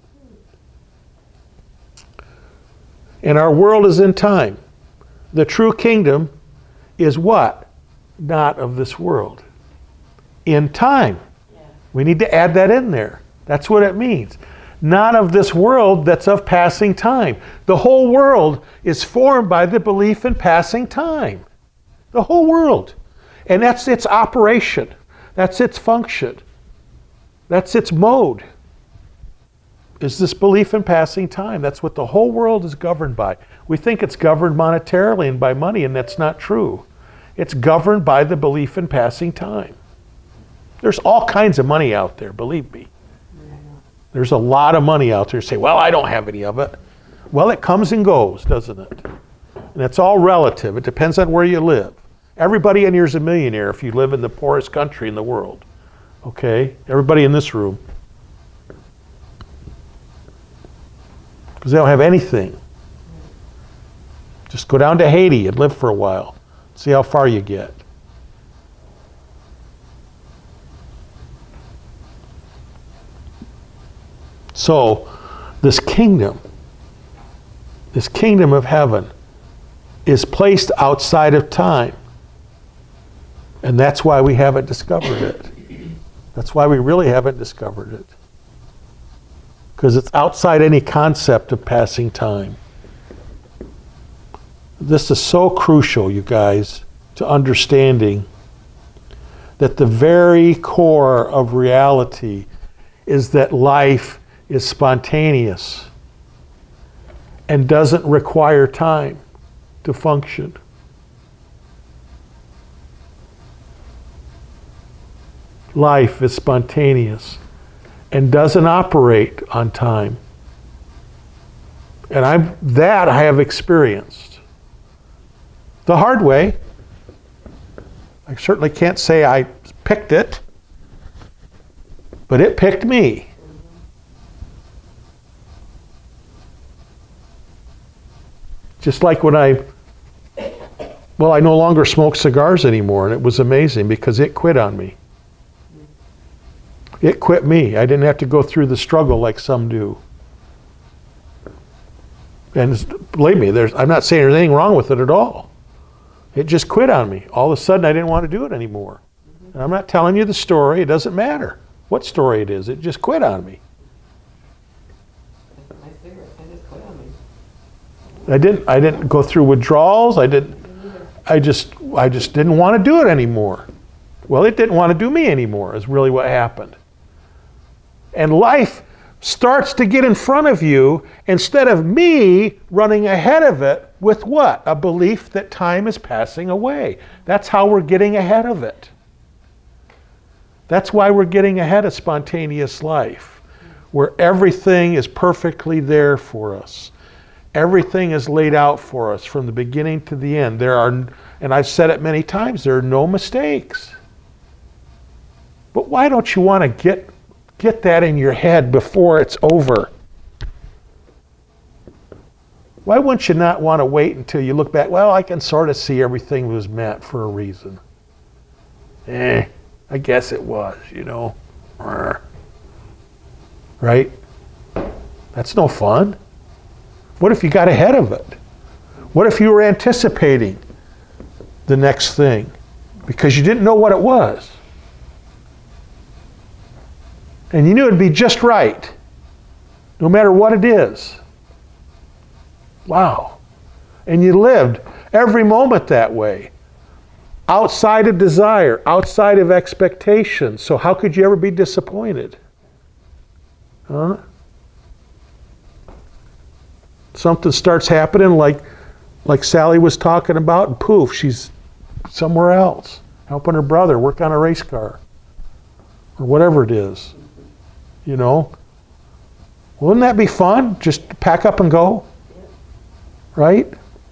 Speaker 1: And our world is in time. The true kingdom is what? Not of this world. In time. Yeah. We need to add that in there. That's what it means. Not of this world that's of passing time. The whole world is formed by the belief in passing time. The whole world. And that's its operation. That's its function. That's its mode. Is this belief in passing time. That's what the whole world is governed by. We think it's governed monetarily and by money, and that's not true. It's governed by the belief in passing time. There's all kinds of money out there, believe me. There's a lot of money out there. Say, well, I don't have any of it. Well, it comes and goes, doesn't it? And it's all relative. It depends on where you live. Everybody in here is a millionaire if you live in the poorest country in the world. Okay? Everybody in this room. Because they don't have anything. Just go down to Haiti and live for a while. See how far you get. So, this kingdom of heaven is placed outside of time. And that's why we haven't discovered it. That's why we really haven't discovered it. Because it's outside any concept of passing time. This is so crucial, you guys, to understanding that the very core of reality is that life is spontaneous and doesn't require time to function. Life is spontaneous and doesn't operate on time. And I have experienced. The hard way. I certainly can't say I picked it, but it picked me. Just like when I no longer smoke cigars anymore, and it was amazing because it quit on me. It quit me. I didn't have to go through the struggle like some do. And believe me, I'm not saying there's anything wrong with it at all. It just quit on me. All of a sudden, I didn't want to do it anymore. And I'm not telling you the story. It doesn't matter what story it is. It just quit on me.
Speaker 2: My cigarettes, they just quit on me.
Speaker 1: I didn't go through withdrawals. I just didn't want to do it anymore. Well, it didn't want to do me anymore is really what happened. And life starts to get in front of you instead of me running ahead of it with what? A belief that time is passing away. That's how we're getting ahead of it. That's why we're getting ahead of spontaneous life, where everything is perfectly there for us. Everything is laid out for us from the beginning to the end. There are, and I've said it many times, there are no mistakes. But why don't you want to get that in your head before it's over? Why wouldn't you not want to wait until you look back? Well, I can sort of see everything was meant for a reason. I guess it was, you know. Right? That's no fun. What if you got ahead of it? What if you were anticipating the next thing because you didn't know what it was? And you knew it'd be just right, no matter what it is. Wow. And you lived every moment that way, outside of desire, outside of expectation. So how could you ever be disappointed? Huh? Something starts happening like Sally was talking about, and poof, she's somewhere else, helping her brother work on a race car, or whatever it is. You know? Wouldn't that be fun? Just pack up and go? Right?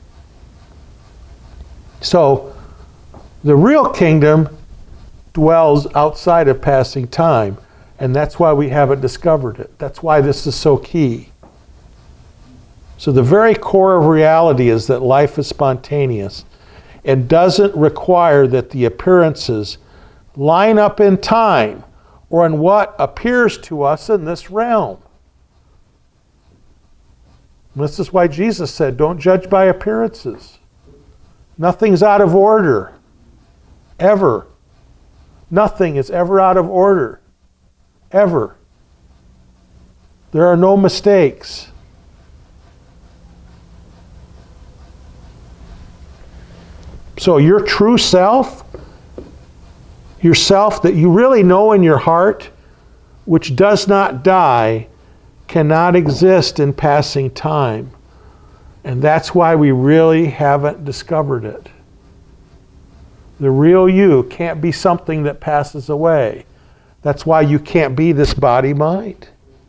Speaker 1: So, the real kingdom dwells outside of passing time, and that's why we haven't discovered it. That's why this is so key. So the very core of reality is that life is spontaneous and doesn't require that the appearances line up in time or in what appears to us in this realm. And this is why Jesus said, don't judge by appearances. Nothing's out of order. Ever. Nothing is ever out of order. Ever. There are no mistakes. So your true self, yourself that you really know in your heart, which does not die, cannot exist in passing time. And that's why we really haven't discovered it. The real you can't be something that passes away. That's why you can't be this body-mind.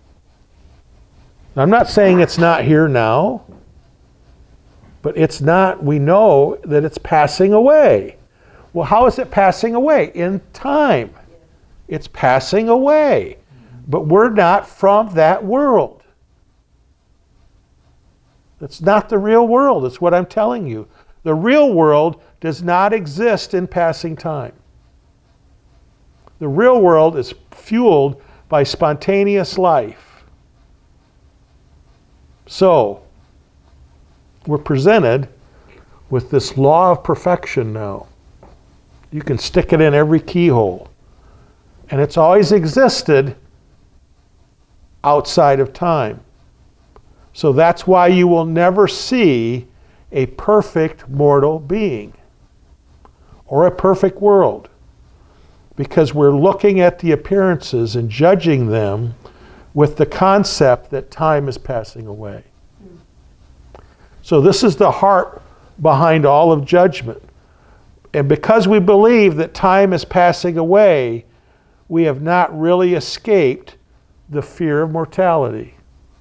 Speaker 1: I'm not saying it's not here now. But it's not, we know that it's passing away. Well, how is it passing away? In time. It's passing away. But we're not from that world. That's not the real world. It's what I'm telling you. The real world does not exist in passing time. The real world is fueled by spontaneous life. So, we're presented with this law of perfection now. You can stick it in every keyhole. And it's always existed outside of time. So that's why you will never see a perfect mortal being or a perfect world. Because we're looking at the appearances and judging them with the concept that time is passing away. So this is the heart behind all of judgment. And because we believe that time is passing away, we have not really escaped the fear of mortality.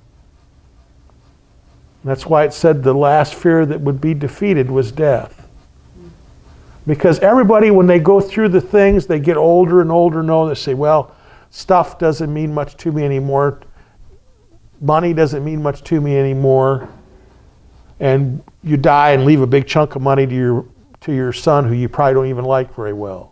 Speaker 1: That's why it said the last fear that would be defeated was death. Because everybody, when they go through the things, they get older and older and older. They say, well, stuff doesn't mean much to me anymore. Money doesn't mean much to me anymore. And you die and leave a big chunk of money to your son who you probably don't even like very well.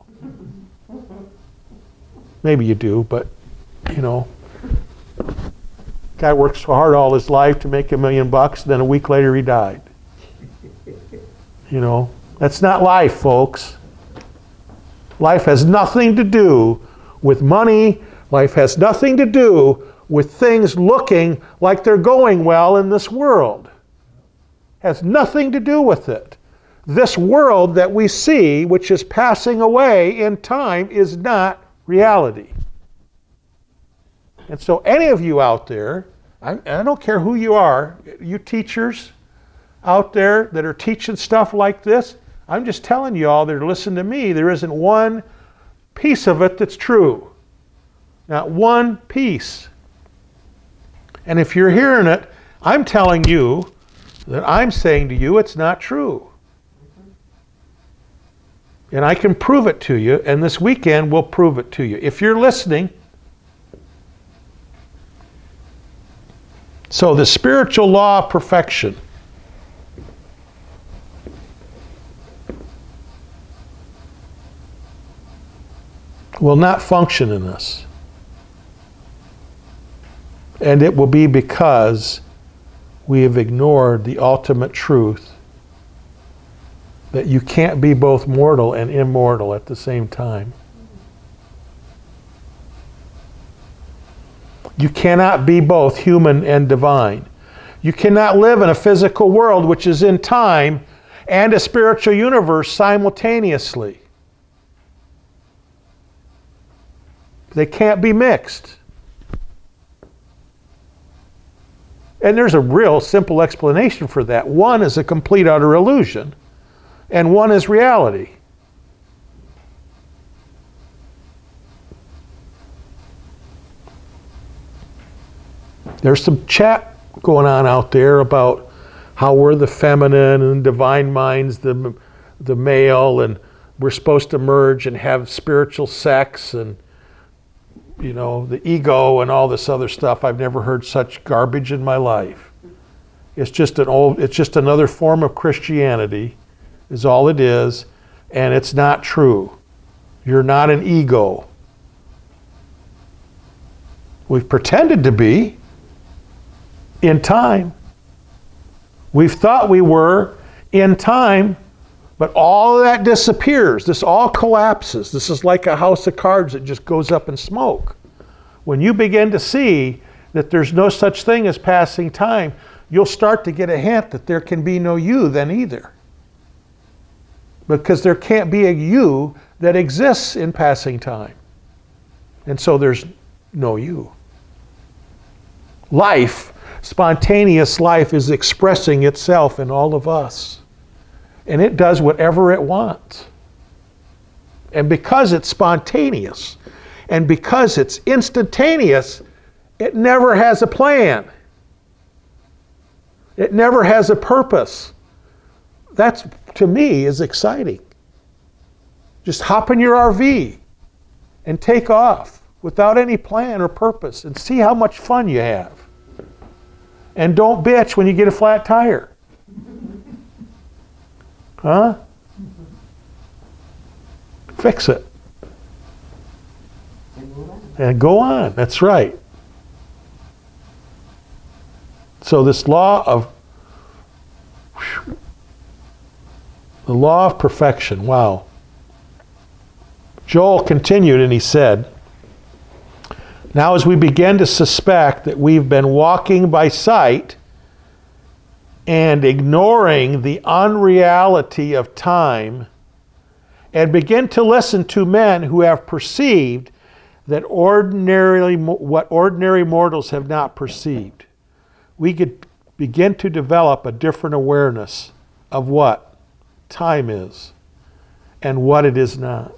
Speaker 1: Maybe you do, but you know. Guy works so hard all his life to make $1 million, then a week later he died. You know, that's not life, folks. Life has nothing to do with money. Life has nothing to do with things looking like they're going well in this world. Has nothing to do with it. This world that we see, which is passing away in time, is not reality. And so any of you out there, I don't care who you are, you teachers out there that are teaching stuff like this, I'm just telling you all that are listening to me, there isn't one piece of it that's true. Not one piece. And if you're hearing it, I'm telling you that I'm saying to you it's not true. And I can prove it to you, and this weekend will prove it to you. If you're listening, so the spiritual law of perfection. Will not function in us. And it will be because we have ignored the ultimate truth that you can't be both mortal and immortal at the same time. You cannot be both human and divine. You cannot live in a physical world which is in time and a spiritual universe simultaneously. They can't be mixed. And there's a real simple explanation for that. One is a complete utter illusion, and one is reality. There's some chat going on out there about how we're the feminine and divine mind's the male, and we're supposed to merge and have spiritual sex, and you know, the ego and all this other stuff. I've never heard such garbage in my life. It's just another form of Christianity, is all it is, and it's not true. You're not an ego. We've pretended to be in time. We've thought we were in time, but all of that disappears. This all collapses. This is like a house of cards that just goes up in smoke. When you begin to see that there's no such thing as passing time, you'll start to get a hint that there can be no you then either. Because there can't be a you that exists in passing time. And so there's no you. Life, spontaneous life, is expressing itself in all of us. And it does whatever it wants. And because it's spontaneous, and because it's instantaneous, it never has a plan. It never has a purpose. That, to me, is exciting. Just hop in your RV and take off without any plan or purpose and see how much fun you have. And don't bitch when you get a flat tire. Huh? Fix it. And go on. That's right. So this law of the law of perfection. Wow. Joel continued and he said, now as we begin to suspect that we've been walking by sight and ignoring the unreality of time, and begin to listen to men who have perceived that what ordinary mortals have not perceived, we could begin to develop a different awareness of what time is and what it is not.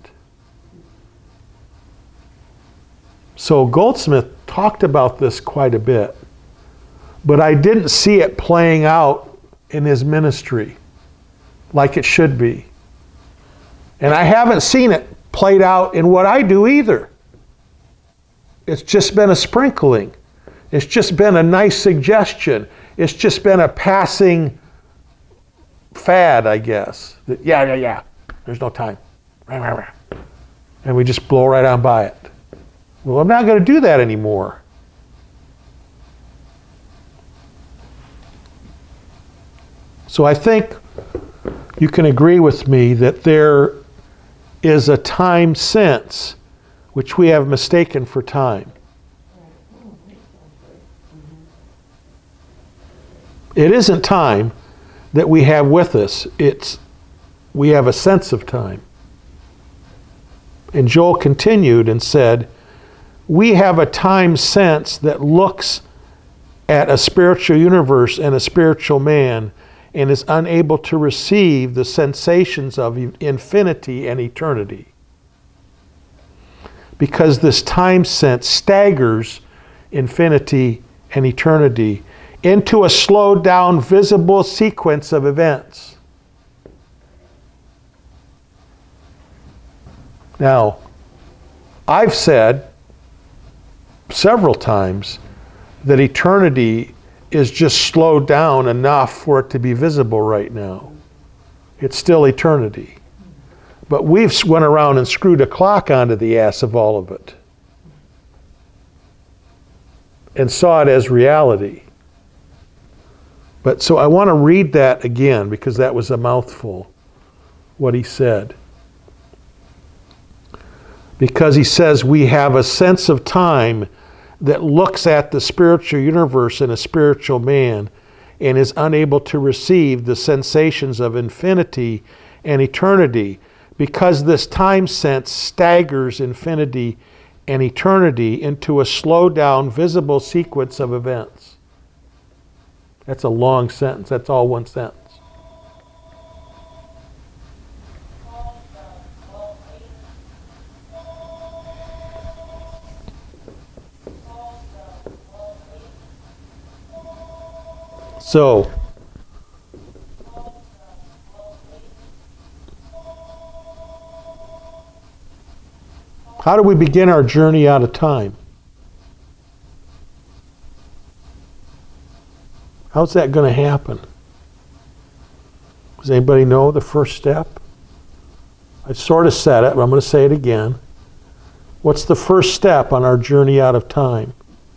Speaker 1: So Goldsmith talked about this quite a bit, but I didn't see it playing out in his ministry like it should be. And I haven't seen it played out in what I do either. It's just been a sprinkling. It's just been a nice suggestion. It's just been a passing fad, I guess. That, yeah, there's no time. And we just blow right on by it. Well, I'm not going to do that anymore. So I think you can agree with me that there is a time sense which we have mistaken for time. It isn't time that we have with us. We have a sense of time. And Joel continued and said, we have a time sense that looks at a spiritual universe and a spiritual man and is unable to receive the sensations of infinity and eternity. because this time sense staggers infinity and eternity into a slowed down, visible sequence of events. Now, I've said several times that eternity is just slowed down enough for it to be visible right now. It's still eternity. But we've went around and screwed a clock onto the ass of all of it and saw it as reality. But so I want to read that again because that was a mouthful, what he said. Because he says we have a sense of time that looks at the spiritual universe in a spiritual man and is unable to receive the sensations of infinity and eternity, because this time sense staggers infinity and eternity into a slowed down, visible sequence of events. That's a long sentence. That's all one sentence. So, how do we begin our journey out of time? How's that going to happen? Does anybody know the first step? I sort of said it, but I'm going to say it again. What's the first step on our journey out of time?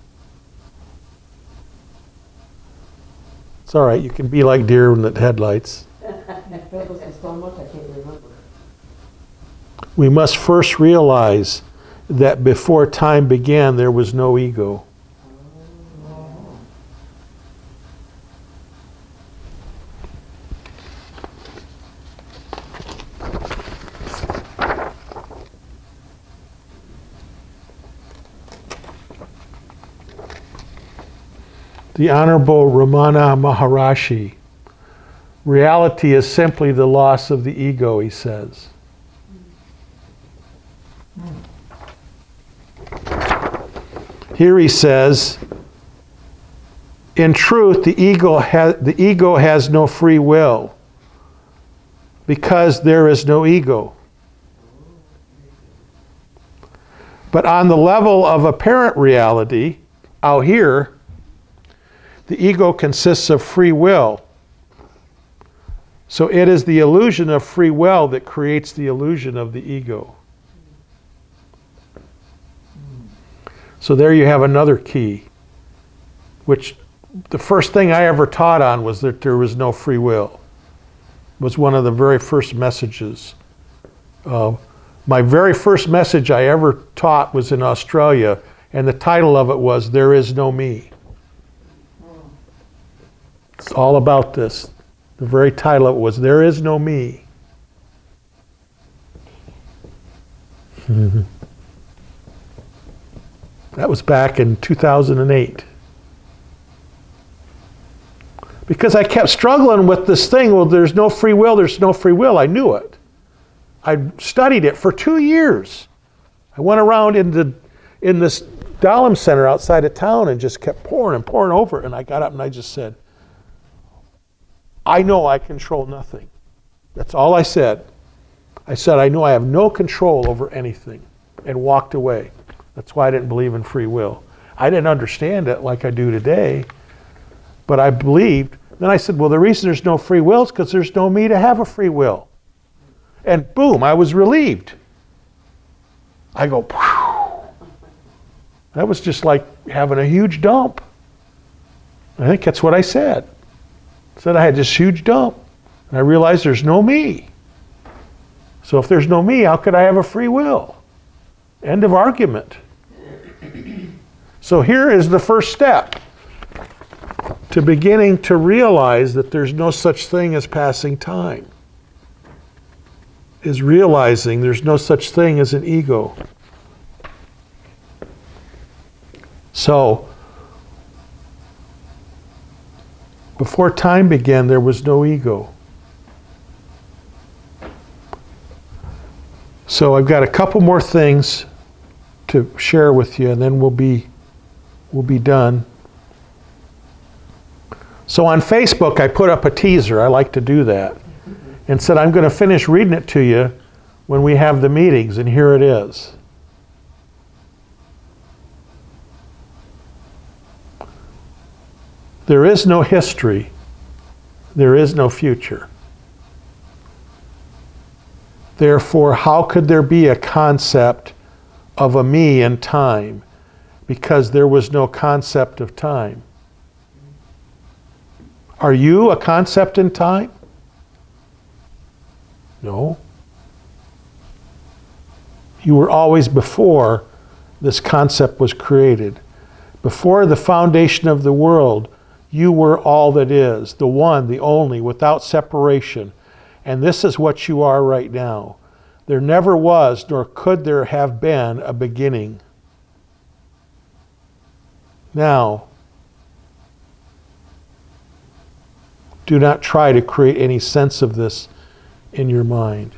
Speaker 1: It's all right, you can be like deer in the headlights. We must first realize that before time began, there was no ego. The Honorable Ramana Maharishi, reality is simply the loss of the ego, he says. Here he says, in truth, the ego has no free will because there is no ego. But on the level of apparent reality, out here, the ego consists of free will. So it is the illusion of free will that creates the illusion of the ego. So there you have another key, which the first thing I ever taught on was that there was no free will. It was one of the very first messages. My very first message I ever taught was in Australia, and the title of it was, There Is No Me. It's all about this. The very title of it was, There Is No Me. That was back in 2008. Because I kept struggling with this thing, well, there's no free will, there's no free will. I knew it. I studied it for 2 years. I went around in this Dalam Center outside of town and just kept pouring and pouring over it. And I got up and I just said, I know I control nothing. That's all I said. I said, I know I have no control over anything, and walked away. That's why I didn't believe in free will. I didn't understand it like I do today, but I believed. Then I said, well, the reason there's no free will is because there's no me to have a free will. And boom, I was relieved. I go, whew. That was just like having a huge dump. I think that's what I said. I said I had this huge dump, and I realized there's no me. So if there's no me, how could I have a free will? End of argument. So here is the first step to beginning to realize that there's no such thing as passing time. Is realizing there's no such thing as an ego. So, before time began, there was no ego. So I've got a couple more things to share with you, and then we'll be done. So on Facebook, I put up a teaser. I like to do that. And said, I'm going to finish reading it to you when we have the meetings, and here it is. There is no history. There is no future. Therefore, how could there be a concept of a me in time? Because there was no concept of time. Are you a concept in time? No. You were always before this concept was created. Before the foundation of the world, you were all that is, the one, the only, without separation. And this is what you are right now. There never was, nor could there have been, a beginning. Now, do not try to create any sense of this in your mind,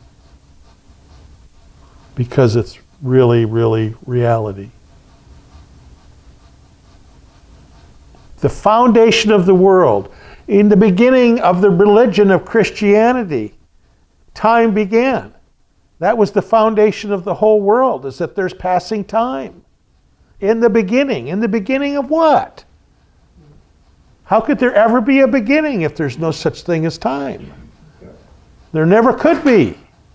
Speaker 1: because it's really, really reality. The foundation of the world, in the beginning of the religion of Christianity, time began. That was the foundation of the whole world, is that there's passing time. In the beginning of what? How could there ever be a beginning if there's no such thing as time? There never could be.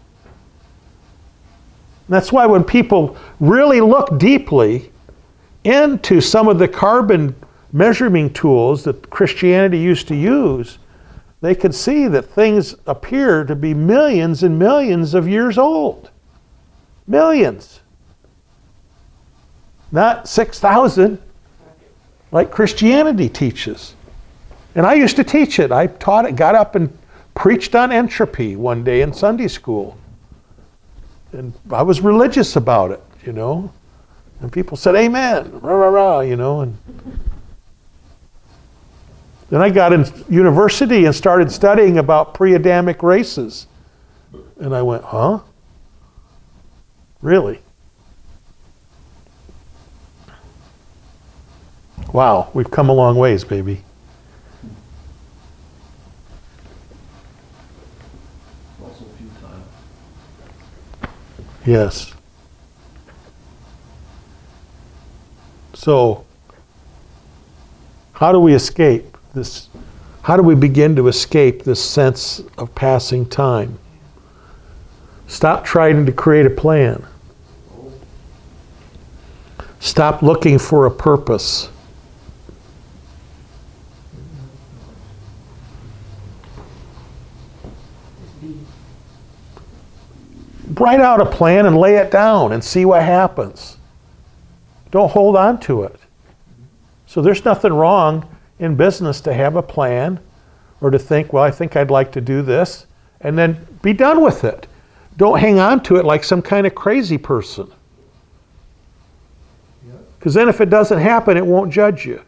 Speaker 1: That's why when people really look deeply into some of the carbon measuring tools that Christianity used to use, they could see that things appear to be millions and millions of years old. Millions. Not 6,000, like Christianity teaches. And I used to teach it. I taught it, got up and preached on entropy one day in Sunday school. And I was religious about it, you know. And people said, amen, rah, rah, rah, you know. And then I got in university and started studying about pre-Adamic races. And I went, huh? Really? Wow, we've come a long ways, baby.
Speaker 2: Also futile.
Speaker 1: Yes. So, how do we escape this? How do we begin to escape this sense of passing time? Stop trying to create a plan. Stop looking for a purpose. Write out a plan and lay it down and see what happens. Don't hold on to it. So there's nothing wrong in business to have a plan or to think, well, I think I'd like to do this, and then be done with it. Don't hang on to it like some kind of crazy person. Because then if it doesn't happen, it won't judge you.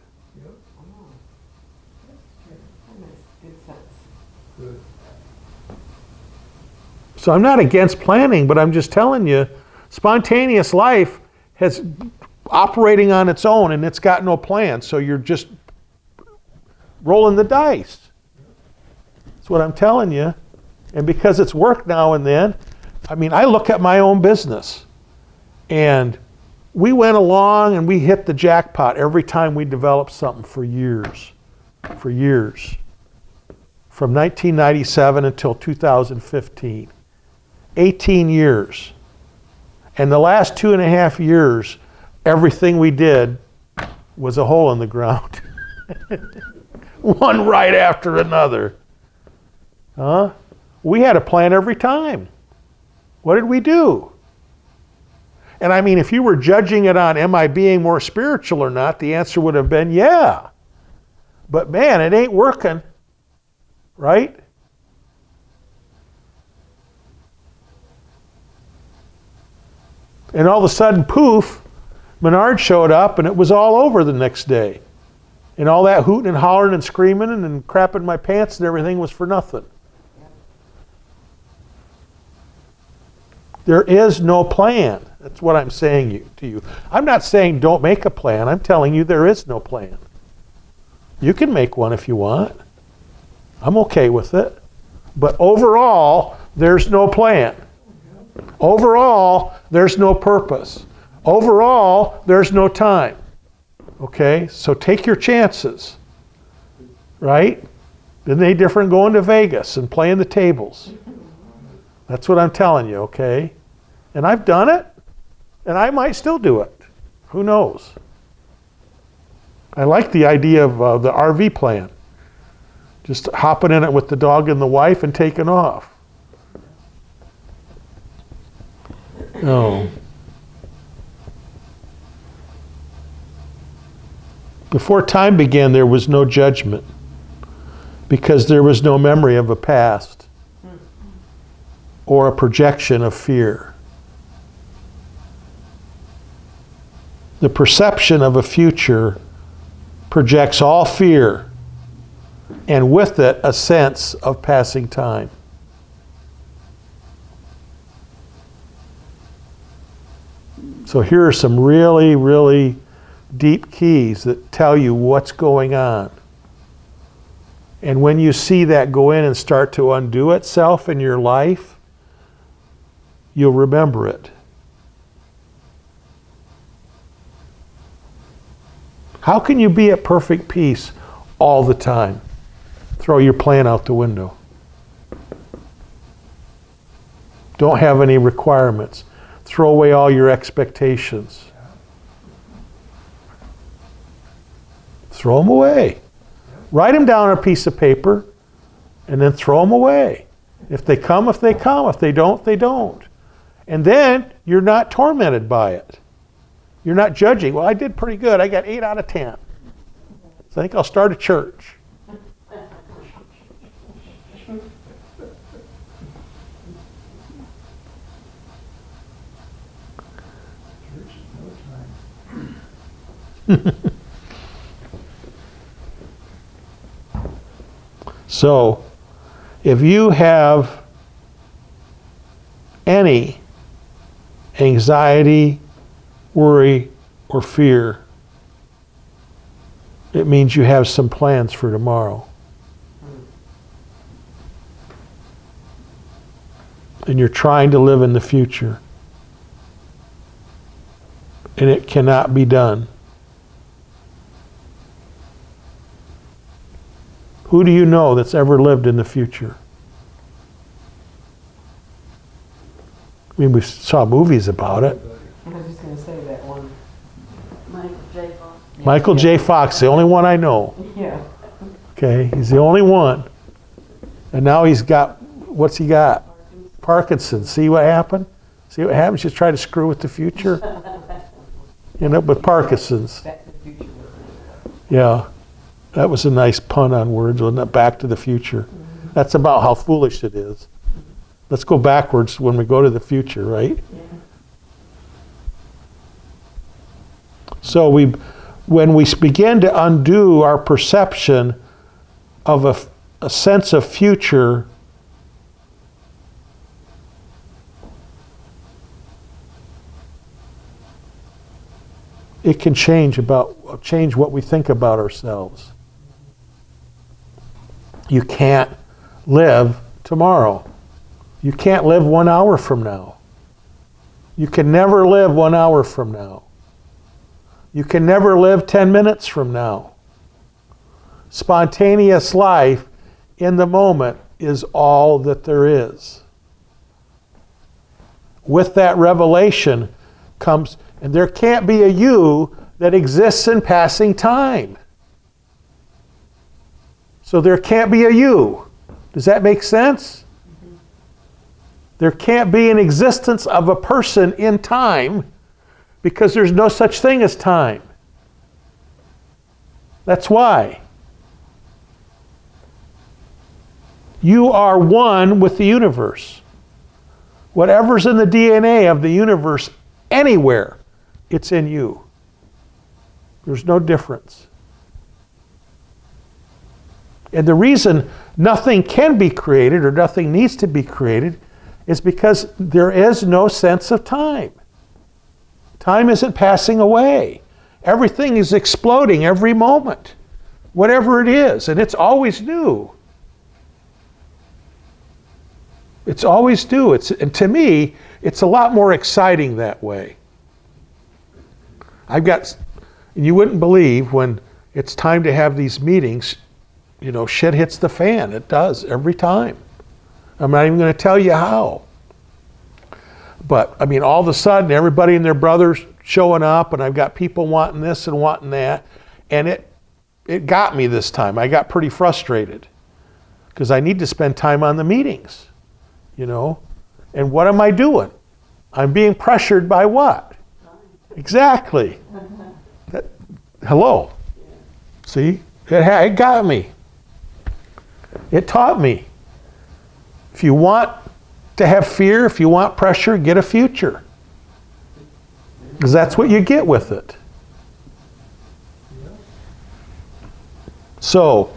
Speaker 1: So I'm not against planning, but I'm just telling you, spontaneous life has operating on its own and it's got no plan. So you're just rolling the dice. That's what I'm telling you. And because it's worked now and then, I mean, I look at my own business and we went along and we hit the jackpot every time we developed something for years. For years. From 1997 until 2015. 18 years. And the last 2.5 years, everything we did was a hole in the ground. One right after another. Huh? We had a plan every time. What did we do? And I mean, if you were judging it on, am I being more spiritual or not, the answer would have been, yeah. But man, it ain't working. Right? And all of a sudden, poof, Menard showed up and it was all over the next day. And all that hooting and hollering and screaming and crapping my pants and everything was for nothing. There is no plan. That's what I'm saying to you. I'm not saying don't make a plan. I'm telling you there is no plan. You can make one if you want. I'm okay with it. But overall, there's no plan. Overall, there's no purpose. Overall, there's no time. Okay? So take your chances. Right? Isn't any different going to Vegas and playing the tables? That's what I'm telling you, okay? And I've done it, and I might still do it. Who knows? I like the idea of the RV plan. Just hopping in it with the dog and the wife and taking off. No. Before time began, there was no judgment because there was no memory of a past or a projection of fear. The perception of a future projects all fear and with it a sense of passing time. So here are some really, really deep keys that tell you what's going on. And when you see that go in and start to undo itself in your life, you'll remember it. How can you be at perfect peace all the time? Throw your plan out the window. Don't have any requirements. Throw away all your expectations. Throw them away. Write them down on a piece of paper and then throw them away. If they come, if they come. If they don't, they don't. And then you're not tormented by it. You're not judging. Well, I did pretty good. I got 8 out of 10. So I think I'll start a church. So, if you have any anxiety, worry, or fear, it means you have some plans for tomorrow. And you're trying to live in the future. And it cannot be done. Who do you know that's ever lived in the future? I mean, we saw movies about it.
Speaker 2: I was just going to say that one.
Speaker 4: Michael J. Fox.
Speaker 1: Michael J. Fox, the only one I know.
Speaker 2: Yeah.
Speaker 1: Okay, he's the only one. And now he's got, what's he got? Parkinson's. See what happened? See what happens? You try to screw with the future. You end up with Parkinson's.
Speaker 2: Back to the Future.
Speaker 1: Yeah. That was a nice pun on words, wasn't it? Back to the future. Mm-hmm. That's about how foolish it is. Let's go backwards when we go to the future, right?
Speaker 2: Yeah.
Speaker 1: So when we begin to undo our perception of a sense of future, it can change what we think about ourselves. You can't live tomorrow. You can't live 1 hour from now. You can never live 1 hour from now. You can never live 10 minutes from now. Spontaneous life in the moment is all that there is. With that revelation comes, and there can't be a you that exists in passing time. So there can't be a you. Does that make sense? Mm-hmm. There can't be an existence of a person in time because there's no such thing as time. That's why. You are one with the universe. Whatever's in the DNA of the universe, anywhere, it's in you. There's no difference. And the reason nothing can be created or nothing needs to be created is because there is no sense of time. Time isn't passing away. Everything is exploding every moment, whatever it is, and it's always new. It's always new. And to me, it's a lot more exciting that way. You wouldn't believe when it's time to have these meetings, shit hits the fan. It does every time. I'm not even going to tell you how. But, all of a sudden, everybody and their brothers showing up, and I've got people wanting this and wanting that. And it got me this time. I got pretty frustrated because I need to spend time on the meetings, And what am I doing? I'm being pressured by what? Exactly. Hello. See? It got me. It taught me. If you want to have fear, if you want pressure, get a future. Because that's what you get with it. So,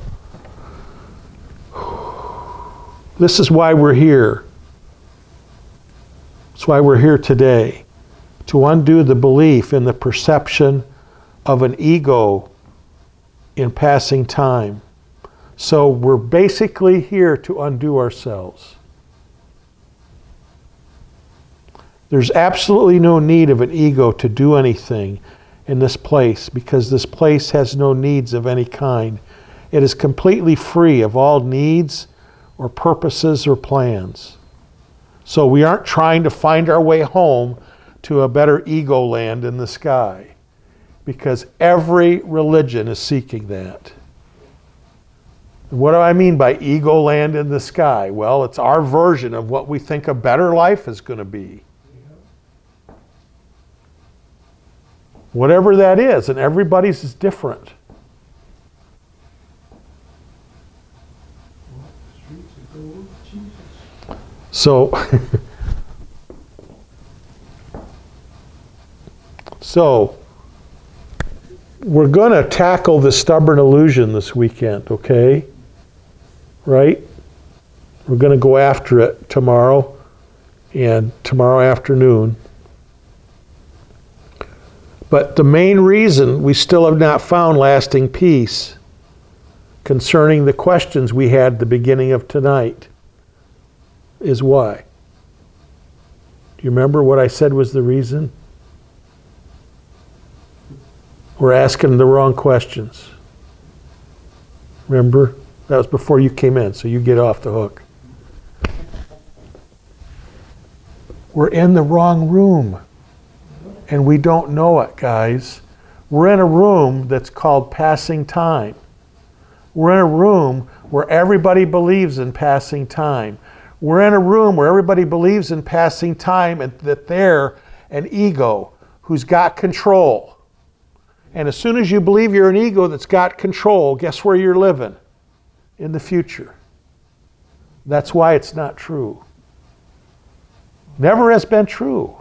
Speaker 1: this is why we're here. That's why we're here today. To undo the belief in the perception of an ego in passing time. So we're basically here to undo ourselves. There's absolutely no need of an ego to do anything in this place because this place has no needs of any kind. It is completely free of all needs or purposes or plans. So we aren't trying to find our way home to a better ego land in the sky because every religion is seeking that. What do I mean by ego land in the sky? Well, it's our version of what we think a better life is going to be. Whatever that is, and everybody's is different. So, we're going to tackle the stubborn illusion this weekend, okay? Right? We're going to go after it tomorrow and tomorrow afternoon. But the main reason we still have not found lasting peace concerning the questions we had at the beginning of tonight is why? Do you remember what I said was the reason? We're asking the wrong questions. Remember? That was before you came in, so you get off the hook. We're in the wrong room. And we don't know it, guys. We're in a room that's called passing time. We're in a room where everybody believes in passing time. We're in a room where everybody believes in passing time and that they're an ego who's got control. And as soon as you believe you're an ego that's got control, guess where you're living? In the future. That's why it's not true. Never has been true.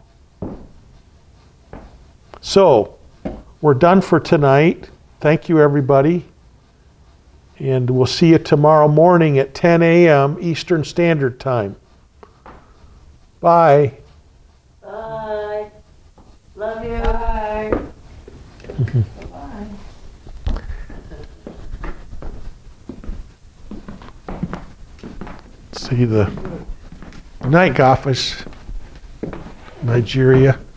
Speaker 1: So, we're done for tonight. Thank you, everybody. And we'll see you tomorrow morning at 10 a.m. Eastern Standard Time. Bye.
Speaker 4: Bye. Love you. Bye. Bye.
Speaker 1: See the night office, Nigeria.